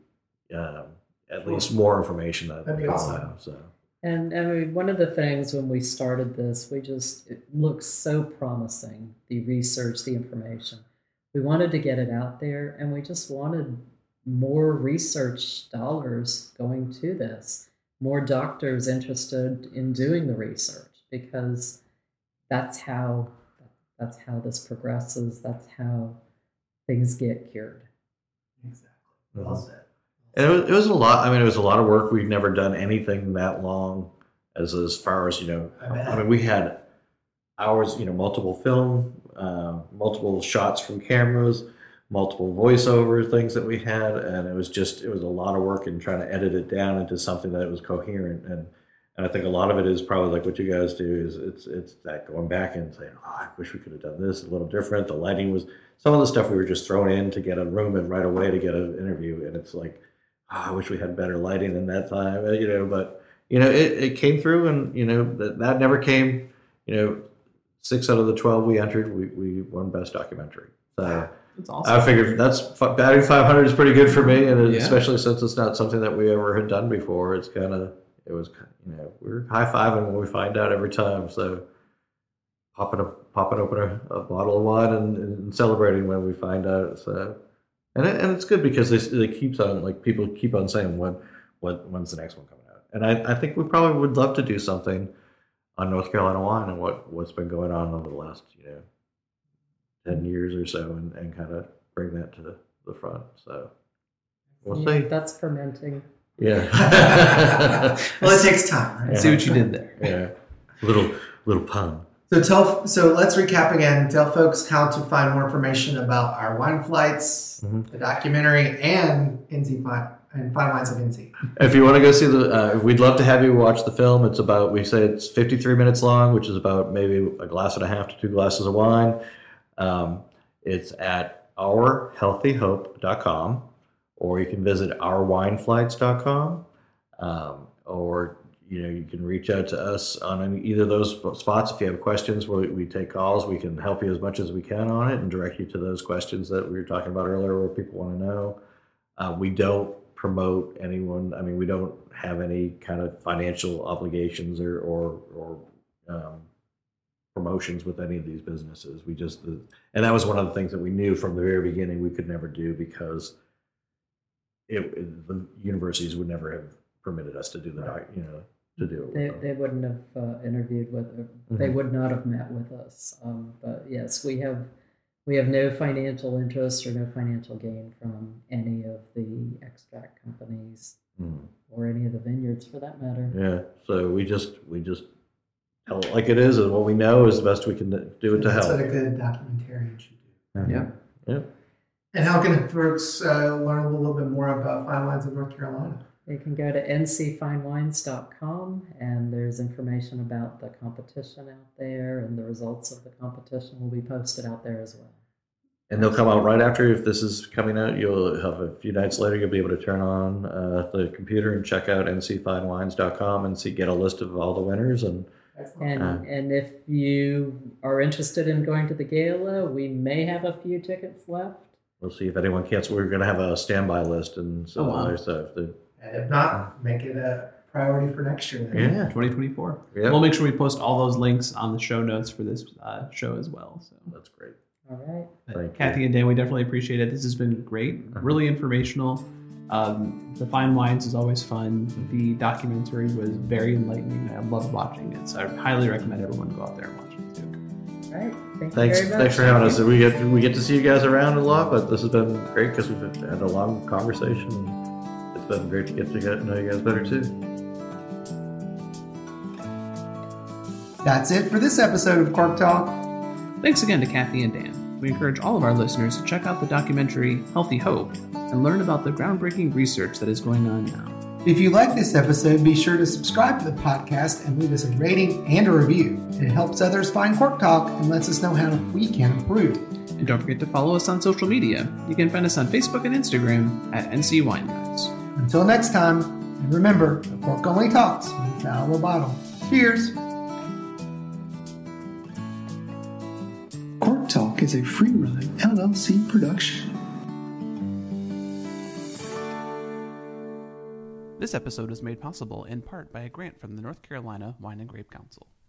S5: at least more information that
S2: that'd be awesome.
S5: So.
S4: And I mean, one of the things when we started this, it looked so promising, the research, the information. We wanted to get it out there, and we just wanted more research dollars going to this, more doctors interested in doing the research, because that's how this progresses. That's how things get cured.
S2: Exactly. Well said.
S5: And it was a lot. I mean, it was a lot of work. We've never done anything that long as far as, I mean, we had hours, multiple film, multiple shots from cameras, multiple voiceover things that we had. And it was a lot of work in trying to edit it down into something that was coherent. And I think a lot of it is probably like what you guys do is it's that going back and saying, oh, I wish we could have done this a little different. The lighting was, some of the stuff we were just thrown in to get a room and right away to get an interview. And it's like, I wish we had better lighting in that time, but, it came through and, that never came, 6 out of the 12 we entered, we won Best Documentary. So
S3: that's awesome.
S5: I figured batting 500 is pretty good for me. And especially since it's not something that we ever had done before, we're high-fiving when we find out every time. So popping open a bottle of wine and celebrating when we find out. So. And it's good because they keeps on, like, people keep on saying when's the next one coming out, and I think we probably would love to do something on North Carolina wine and what's been going on over the last 10 years or so, and kind of bring that to the front. So we'll see.
S4: That's fermenting.
S5: Yeah.
S2: Well, it takes time. Right?
S3: See what you did there.
S5: Yeah. Little pun.
S2: So let's recap again. Tell folks how to find more information about our wine flights, the documentary, and Fine Wines of NC.
S5: If you want to go see we'd love to have you watch the film. It's about, we say it's 53 minutes long, which is about maybe a glass and a half to 2 glasses of wine. It's at ourhealthyhope.com, or you can visit ourwineflights.com. or you can reach out to us on either of those spots. If you have questions, we take calls. We can help you as much as we can on it and direct you to those questions that we were talking about earlier where people want to know. We don't promote anyone. I mean, we don't have any kind of financial obligations or promotions with any of these businesses. We just, and that was one of the things that we knew from the very beginning we could never do, because the universities would never have permitted us to do that, to do it with them.
S4: They wouldn't have interviewed with, they would not have met with us. But yes, we have no financial interest or no financial gain from any of the extract companies or any of the vineyards for that matter.
S5: Yeah, so we just tell it like it is, and what we know is the best we can do it to help.
S2: That's what a good documentarian should do.
S3: Yeah.
S2: And how can folks learn a little bit more about Fine Wines of North Carolina?
S4: You can go to ncfinewines.com, and there's information about the competition out there, and the results of the competition will be posted out there as well.
S5: And they'll come out right after. If this is coming out, you'll have a few nights later, you'll be able to turn on the computer and check out ncfinewines.com and get a list of all the winners. And
S4: if you are interested in going to the gala, we may have a few tickets left.
S5: We'll see if anyone cancels. We're going to have a standby list and so on. So
S2: and if not, make it a priority for next year.
S3: Then. Yeah, 2024.
S5: Yep.
S3: We'll make sure we post all those links on the show notes for this show as well. So
S5: that's great.
S4: All right.
S5: Thank
S3: Kathy
S5: you.
S3: and Dan, we definitely appreciate it. This has been great, really informational. The Fine Wines is always fun. The documentary was very enlightening. I loved watching it, so I highly recommend everyone go out there and watch it too.
S4: All right.
S5: Thanks for having us. We get to see you guys around a lot, but this has been great because we've had a long conversation. It's been great to get to know you guys better too.
S2: That's it for this episode of Cork Talk.
S3: Thanks again to Kathy and Dan. We encourage all of our listeners to check out the documentary Healthy Hope and learn about the groundbreaking research that is going on now.
S2: If you like this episode, be sure to subscribe to the podcast and leave us a rating and a review. It helps others find Cork Talk and lets us know how we can improve.
S3: And don't forget to follow us on social media. You can find us on Facebook and Instagram at NC Wine Guys.
S2: Until next time, and remember, the cork only talks when it's out of the bottle. Cheers!
S8: Cork Talk is a Free Ride LLC production.
S3: This episode is made possible in part by a grant from the North Carolina Wine and Grape Council.